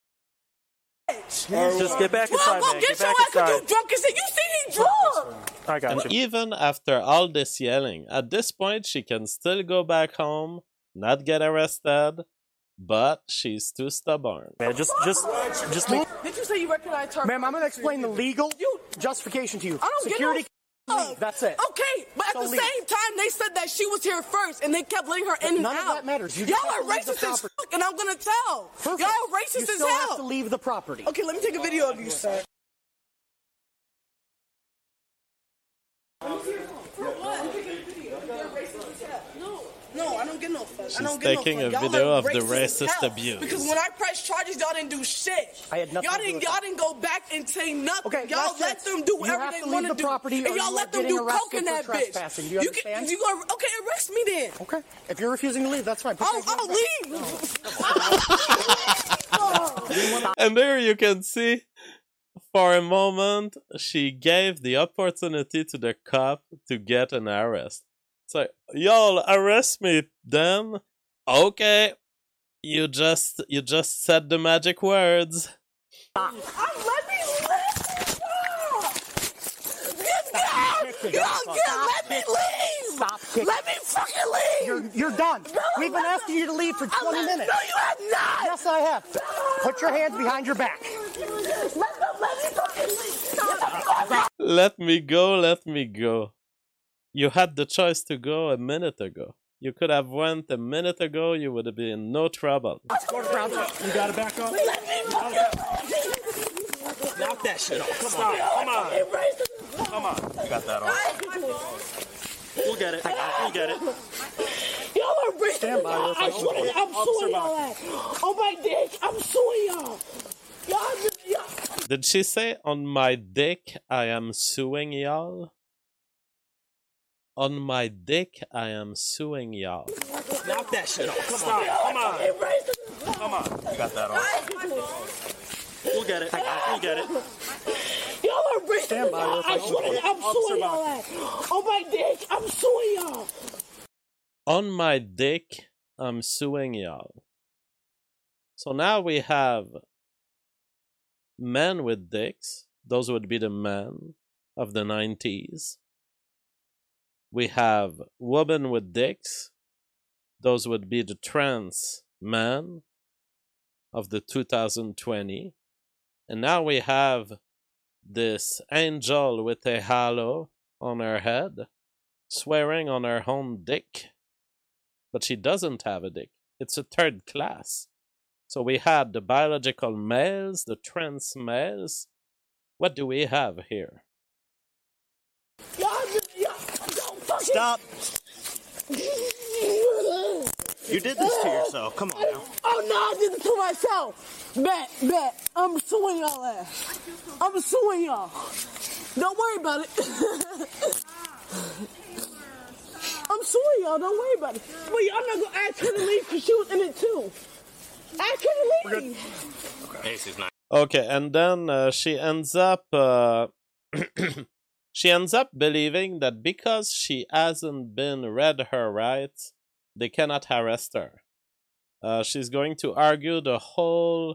Just get back Well, inside, go man. get Get your back ass because inside. you drunk and said you see he drunk. I got And you. even after all this yelling, at this point she can still go back home, not get arrested, but she's too stubborn. Man, just make. Did you say you recognize her? Ma'am, I'm going to explain the legal justification to you. I don't Security get no. that's it. Okay, but at So the leave. same time, they said that she was here first, and they kept letting her in and None out. of that matters. You Y'all just have are to leave the racist as property. fuck, and I'm gonna tell. Perfect. Y'all are racist you as still have to hell. leave the property. Okay, let me take a video of you, sir. No, I don't get no fuck. I don't get taking no a fuck. Y'all video are of the racist as racist hell. abuse. Because when I pressed charges, y'all didn't do shit. I had nothing to do with Y'all that. didn't go back and say nothing. Okay, y'all last let chance. them do You whatever have they to leave want to the do. property And or y'all you let are them getting do arrested coke in for that bitch. trespassing. Do you understand? Okay, arrest me then. Okay. If you're refusing to leave, that's fine. Put your hands I'll back. leave. And there you can see, for a moment, she gave the opportunity to the cop to get an arrest. It's like, y'all arrest me then? Okay. You just said the magic words. Let me let me leave. Stop kicking. Let me fucking leave. You're done. We've been asking you to leave for 20 minutes. No, you have not. Yes, I have. Put your hands behind your back. Let me fucking leave. Let me go, let me go. You had the choice to go a minute ago. You could have went a minute ago, you would have been in no trouble. Go to ground. You got to back up. Let me fucking Knock that shit off. Come on. Come on. You got that off. We'll get it. We'll get it. Y'all are racist. Stand by. I swear, I'm suing y'all ass. On my dick, I'm suing y'all. Y'all. Did she say, on my dick, I am suing y'all? On my dick, I am suing y'all. Knock that shit off. Come on. Come on. You got that off. We'll get it. We'll get it. Y'all are racist. Stand by. I swear, I'm suing y'all ass. On my dick, I'm suing y'all. On my dick, I'm suing y'all. So now we have men with dicks. Those would be the men of the 90s. We have women with dicks. Those would be the trans men of the 2020. And now we have this angel with a halo on her head. swearing on her own dick. But she doesn't have a dick. It's a third class. So we had the biological males, the trans males. What do we have here? Stop. You did this to yourself. Come on now. Oh, no, I did it to myself. Bet. I'm suing y'all ass. I'm suing y'all. Don't worry about it. I'm suing y'all. Don't worry about it. But y'all not going to ask her to leave because she was in it too. Ask her to leave. Ace is not. Okay, and then she ends up she ends up believing that because she hasn't been read her rights, they cannot arrest her. She's going to argue the whole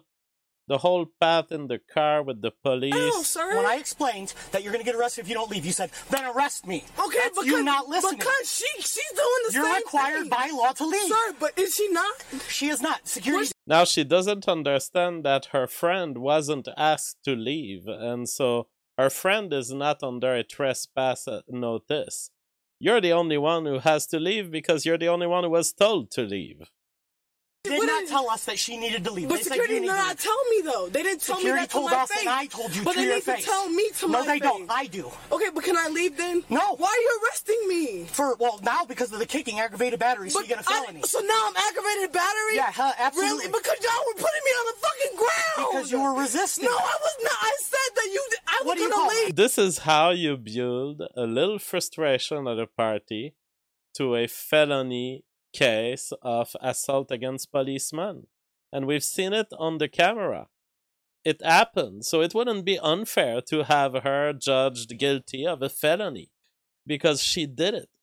path in the car with the police. No, sir. When I explained that you're going to get arrested if you don't leave, you said, then arrest me. Okay, that's because you not listening. Because she's doing the You're same required thing. by law to leave. Sir, but is she not? She is not. Security. Now she doesn't understand that her friend wasn't asked to leave, and so her friend is not under a trespass notice. You're the only one who has to leave because you're the only one who was told to leave. They did not tell us that she needed to leave. But they security said did not tell me, though. They didn't tell me that to told my us face. and I told you but to they your need face. to tell me to my face. No, they don't. I do. Okay, but can I leave then? No. Why are you arresting me? Well, now because of the kicking, aggravated battery, so you get a felony. So now I'm aggravated battery? Yeah, absolutely. Really? Because y'all were putting me on the fucking ground. Because you were resisting. No, I was not. I said that I was going to leave. This is how you build a little frustration at a party to a felony case of assault against policemen. And we've seen it on the camera. It happened, so it wouldn't be unfair to have her judged guilty of a felony because she did it.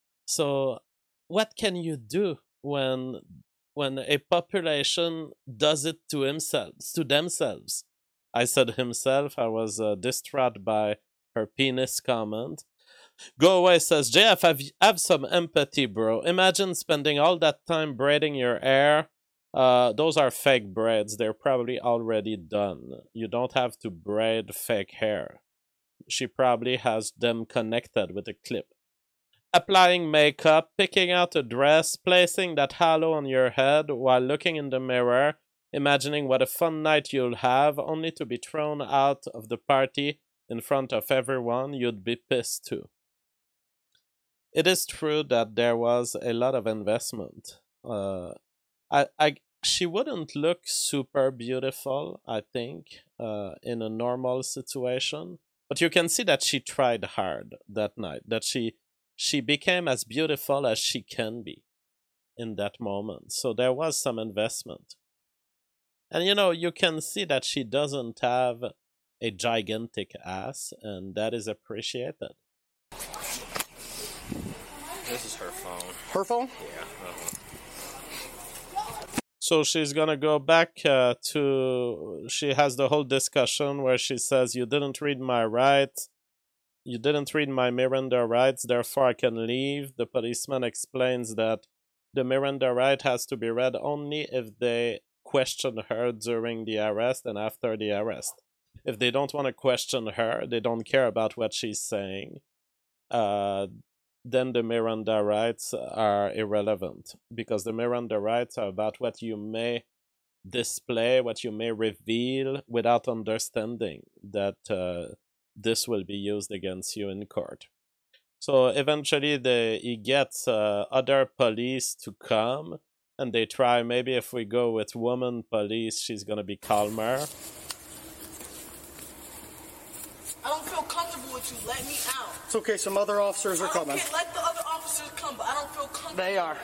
So what can you do when a population does it to themselves? I said himself. I was distraught by her penis comment. Go away, says JF. Have some empathy, bro. Imagine spending all that time braiding your hair. Those are fake braids. They're probably already done. You don't have to braid fake hair. She probably has them connected with a clip. Applying makeup, picking out a dress, placing that halo on your head while looking in the mirror, imagining what a fun night you'll have, only to be thrown out of the party in front of everyone you'd be pissed to. It is true that there was a lot of investment. She wouldn't look super beautiful, I think, in a normal situation. But you can see that she tried hard that night, that she became as beautiful as she can be in that moment. So there was some investment. And you can see that she doesn't have a gigantic ass, and that is appreciated. This is her phone. Her phone? Yeah. So she's gonna go back to... She has the whole discussion where she says, you didn't read my rights. You didn't read my Miranda rights, therefore I can leave. The policeman explains that the Miranda right has to be read only if they question her during the arrest and after the arrest. If they don't want to question her, they don't care about what she's saying, then the Miranda rights are irrelevant, because the Miranda rights are about what you may display, what you may reveal without understanding that this will be used against you in court. So eventually he gets other police to come, and they try, maybe if we go with woman police, she's going to be calmer. I don't feel comfortable with you. Let me out. It's okay, some other officers are coming. Okay, let the other officers come, but I don't feel comfortable. They are.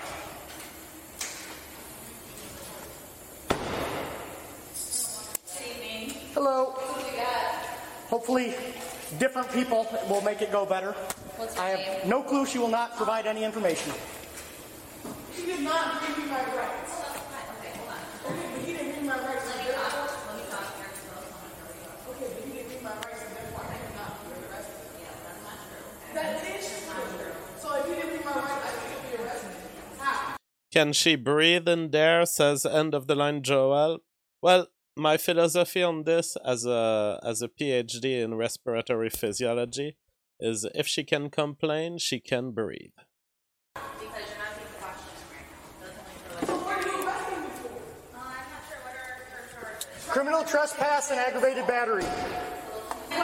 Hello. Hopefully, different people will make it go better. I have no clue. She will not provide any information. He did not give me my rights. Okay, hold on. Okay, but he didn't give me my rights. Okay, but he didn't give me my rights, and therefore I cannot be arrested. Yeah, that's not true. That is true. So if he didn't give me my rights, I can't be arrested. How? Can she breathe in there? Says end of the line Joel. Well, my philosophy on this as a PhD in respiratory physiology is if she can complain, she can breathe. Criminal trespass and aggravated battery. Okay,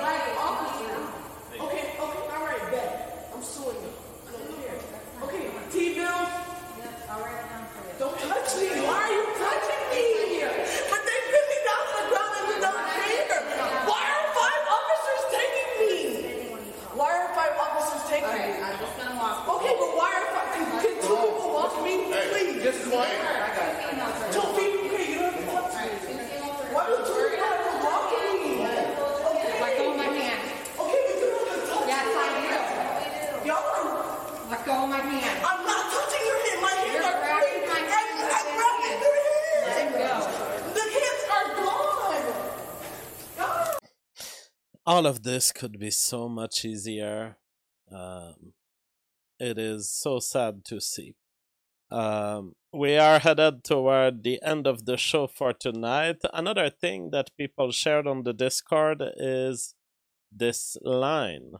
all right, bet. I'm suing you. I don't care. Okay, T-Bill. Don't touch me. Why are you touching me? But they put me down on the ground and you don't care. Why are 5 officers taking me? Why are 5 officers taking me? I'm just gonna walk. Okay, but why are 5? Can 2 people walk me? Please. Just one. 2 people. Okay, you don't have to touch me. Why do 2 people have to walk me? Let go of my hand. Okay, but you don't have to touch me. Yes, I do. Y'all are... Let go of my hand. I'm not touching your hand. My hands You're are grabbing free. my hand. I'm grabbing your hand. Let go. The hands are gone. God. All of this could be so much easier. It is so sad to see. We are headed toward the end of the show for tonight. Another thing that people shared on the Discord is this line.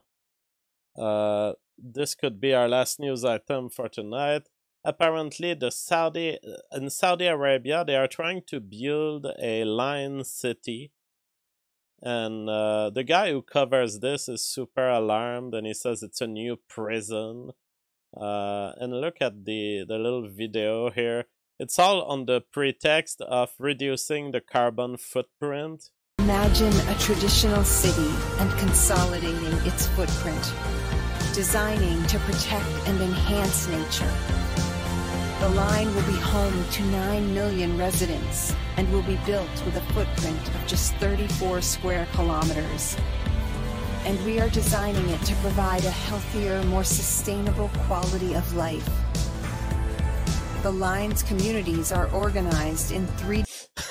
This could be our last news item for tonight. Apparently, in Saudi Arabia, they are trying to build a line city. And the guy who covers this is super alarmed, and he says it's a new prison. And look at the little video here. It's all on the pretext of reducing the carbon footprint. Imagine a traditional city and consolidating its footprint, designing to protect and enhance nature. The line will be home to 9 million residents and will be built with a footprint of just 34 square kilometers. And we are designing it to provide a healthier, more sustainable quality of life. The line's communities are organized in 3...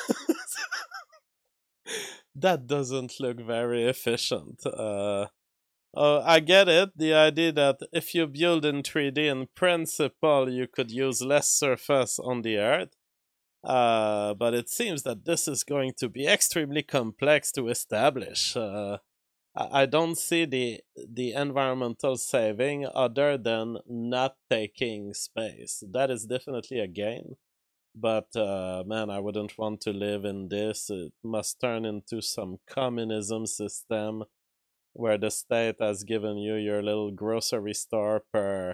That doesn't look very efficient. I get it, the idea that if you build in 3D in principle, you could use less surface on the Earth. But it seems that this is going to be extremely complex to establish. I don't see the environmental saving other than not taking space. That is definitely a gain. But, man, I wouldn't want to live in this. It must turn into some communism system where the state has given you your little grocery store per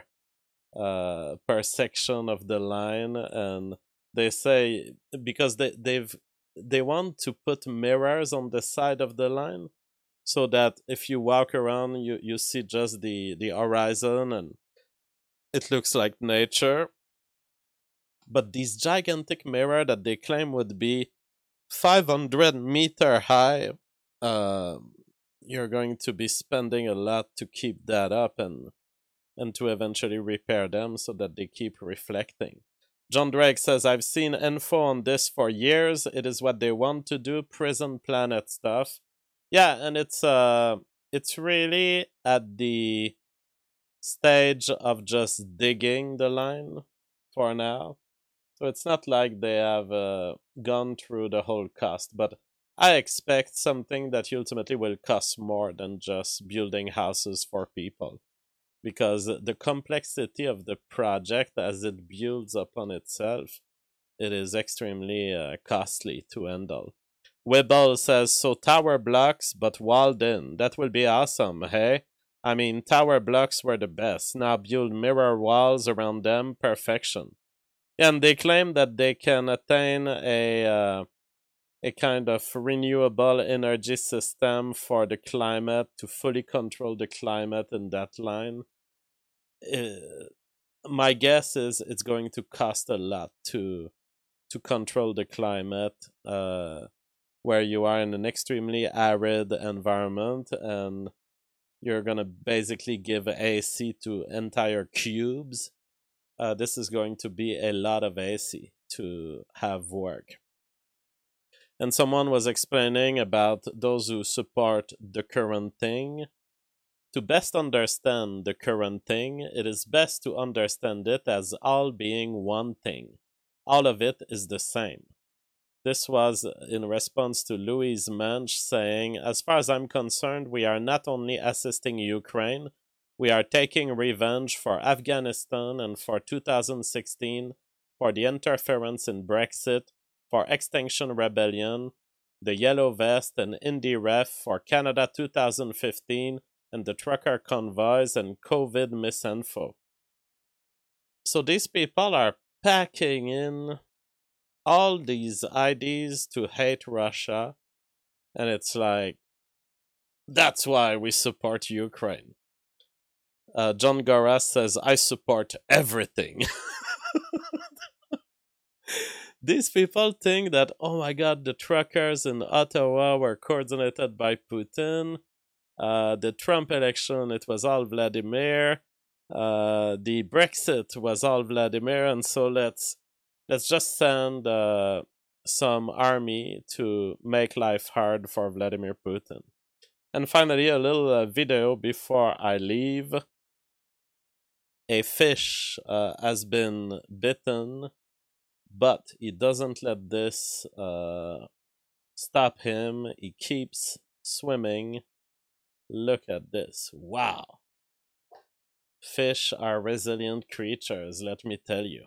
section of the line, and they say because they want to put mirrors on the side of the line so that if you walk around you see just the horizon and it looks like nature. But these gigantic mirror that they claim would be 500-meter high, you're going to be spending a lot to keep that up and to eventually repair them so that they keep reflecting. John Drake says, I've seen info on this for years. It is what they want to do, prison planet stuff. Yeah, and it's really at the stage of just digging the line for now. So it's not like they have gone through the whole cost, but I expect something that ultimately will cost more than just building houses for people. Because the complexity of the project as it builds upon itself, it is extremely costly to handle. Wibble says, so tower blocks, but walled in. That will be awesome, hey? I mean, tower blocks were the best. Now build mirror walls around them, perfection. And they claim that they can attain a kind of renewable energy system for the climate to fully control the climate in that line. My guess is it's going to cost a lot to control the climate where you are in an extremely arid environment and you're going to basically give AC to entire cubes. This is going to be a lot of AC to have work. And someone was explaining about those who support the current thing. To best understand the current thing, it is best to understand it as all being one thing. All of it is the same. This was in response to Louise Mensch saying, "As far as I'm concerned, we are not only assisting Ukraine, we are taking revenge for Afghanistan and for 2016, for the interference in Brexit, for Extinction Rebellion, the Yellow Vest and IndyRef, for Canada 2015, and the trucker convoys and COVID misinfo." So these people are packing in all these IDs to hate Russia, and it's like, that's why we support Ukraine. John Goras says, "I support everything." These people think that, oh my god, the truckers in Ottawa were coordinated by Putin. The Trump election, it was all Vladimir. The Brexit was all Vladimir, and so let's just send some army to make life hard for Vladimir Putin. And finally, a little video before I leave. A fish has been bitten, but he doesn't let this stop him. He keeps swimming. Look at this. Wow. Fish are resilient creatures, let me tell you.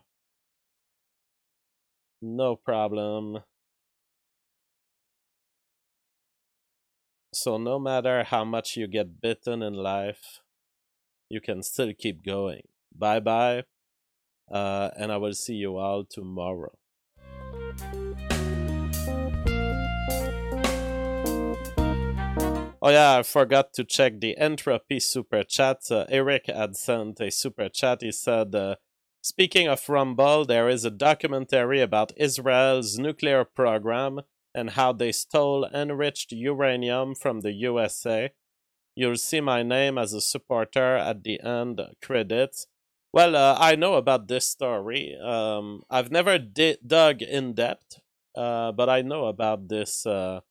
No problem. So no matter how much you get bitten in life, you can still keep going. Bye-bye, and I will see you all tomorrow. Oh yeah, I forgot to check the Entropy Super Chat. Eric had sent a Super Chat. He said, "Speaking of Rumble, there is a documentary about Israel's nuclear program and how they stole enriched uranium from the USA. You'll see my name as a supporter at the end credits." Well, I know about this story. I've never dug in depth, but I know about this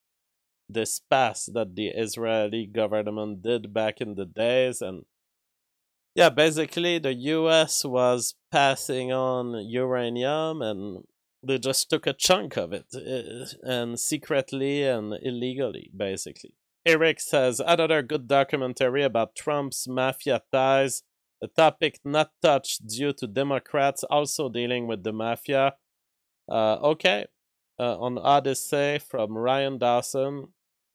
pass that the Israeli government did back in the days. And yeah, basically the US was passing on uranium and they just took a chunk of it, and secretly and illegally, basically. Eric says, "Another good documentary about Trump's mafia ties, a topic not touched due to Democrats also dealing with the mafia." Okay, on Odyssey from Ryan Dawson.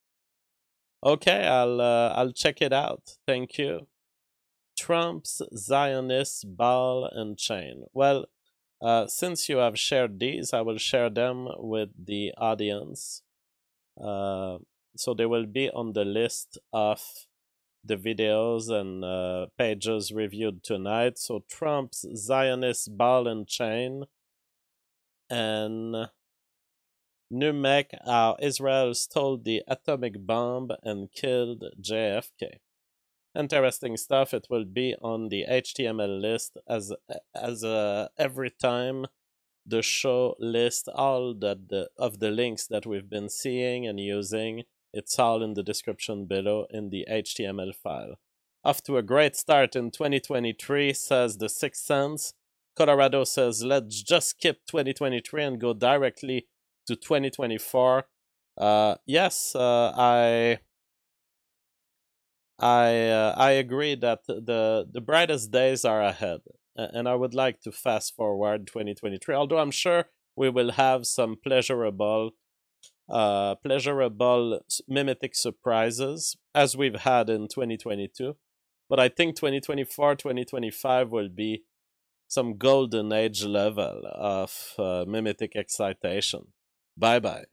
Okay, I'll check it out. Thank you. Trump's Zionist ball and chain. Well, since you have shared these, I will share them with the audience. So they will be on the list of the videos and pages reviewed tonight. So Trump's Zionist ball and chain, and Numek, how Israel stole the atomic bomb and killed JFK. Interesting stuff. It will be on the HTML list as every time the show lists all of the links that we've been seeing and using. It's all in the description below in the HTML file. Off to a great start in 2023, says the Sixth Sense. Colorado says, "Let's just skip 2023 and go directly to 2024. Yes, I agree that the brightest days are ahead, and I would like to fast forward 2023. Although I'm sure we will have some pleasurable mimetic surprises as we've had in 2022. But I think 2024, 2025 will be some golden age level of mimetic excitation. Bye-bye.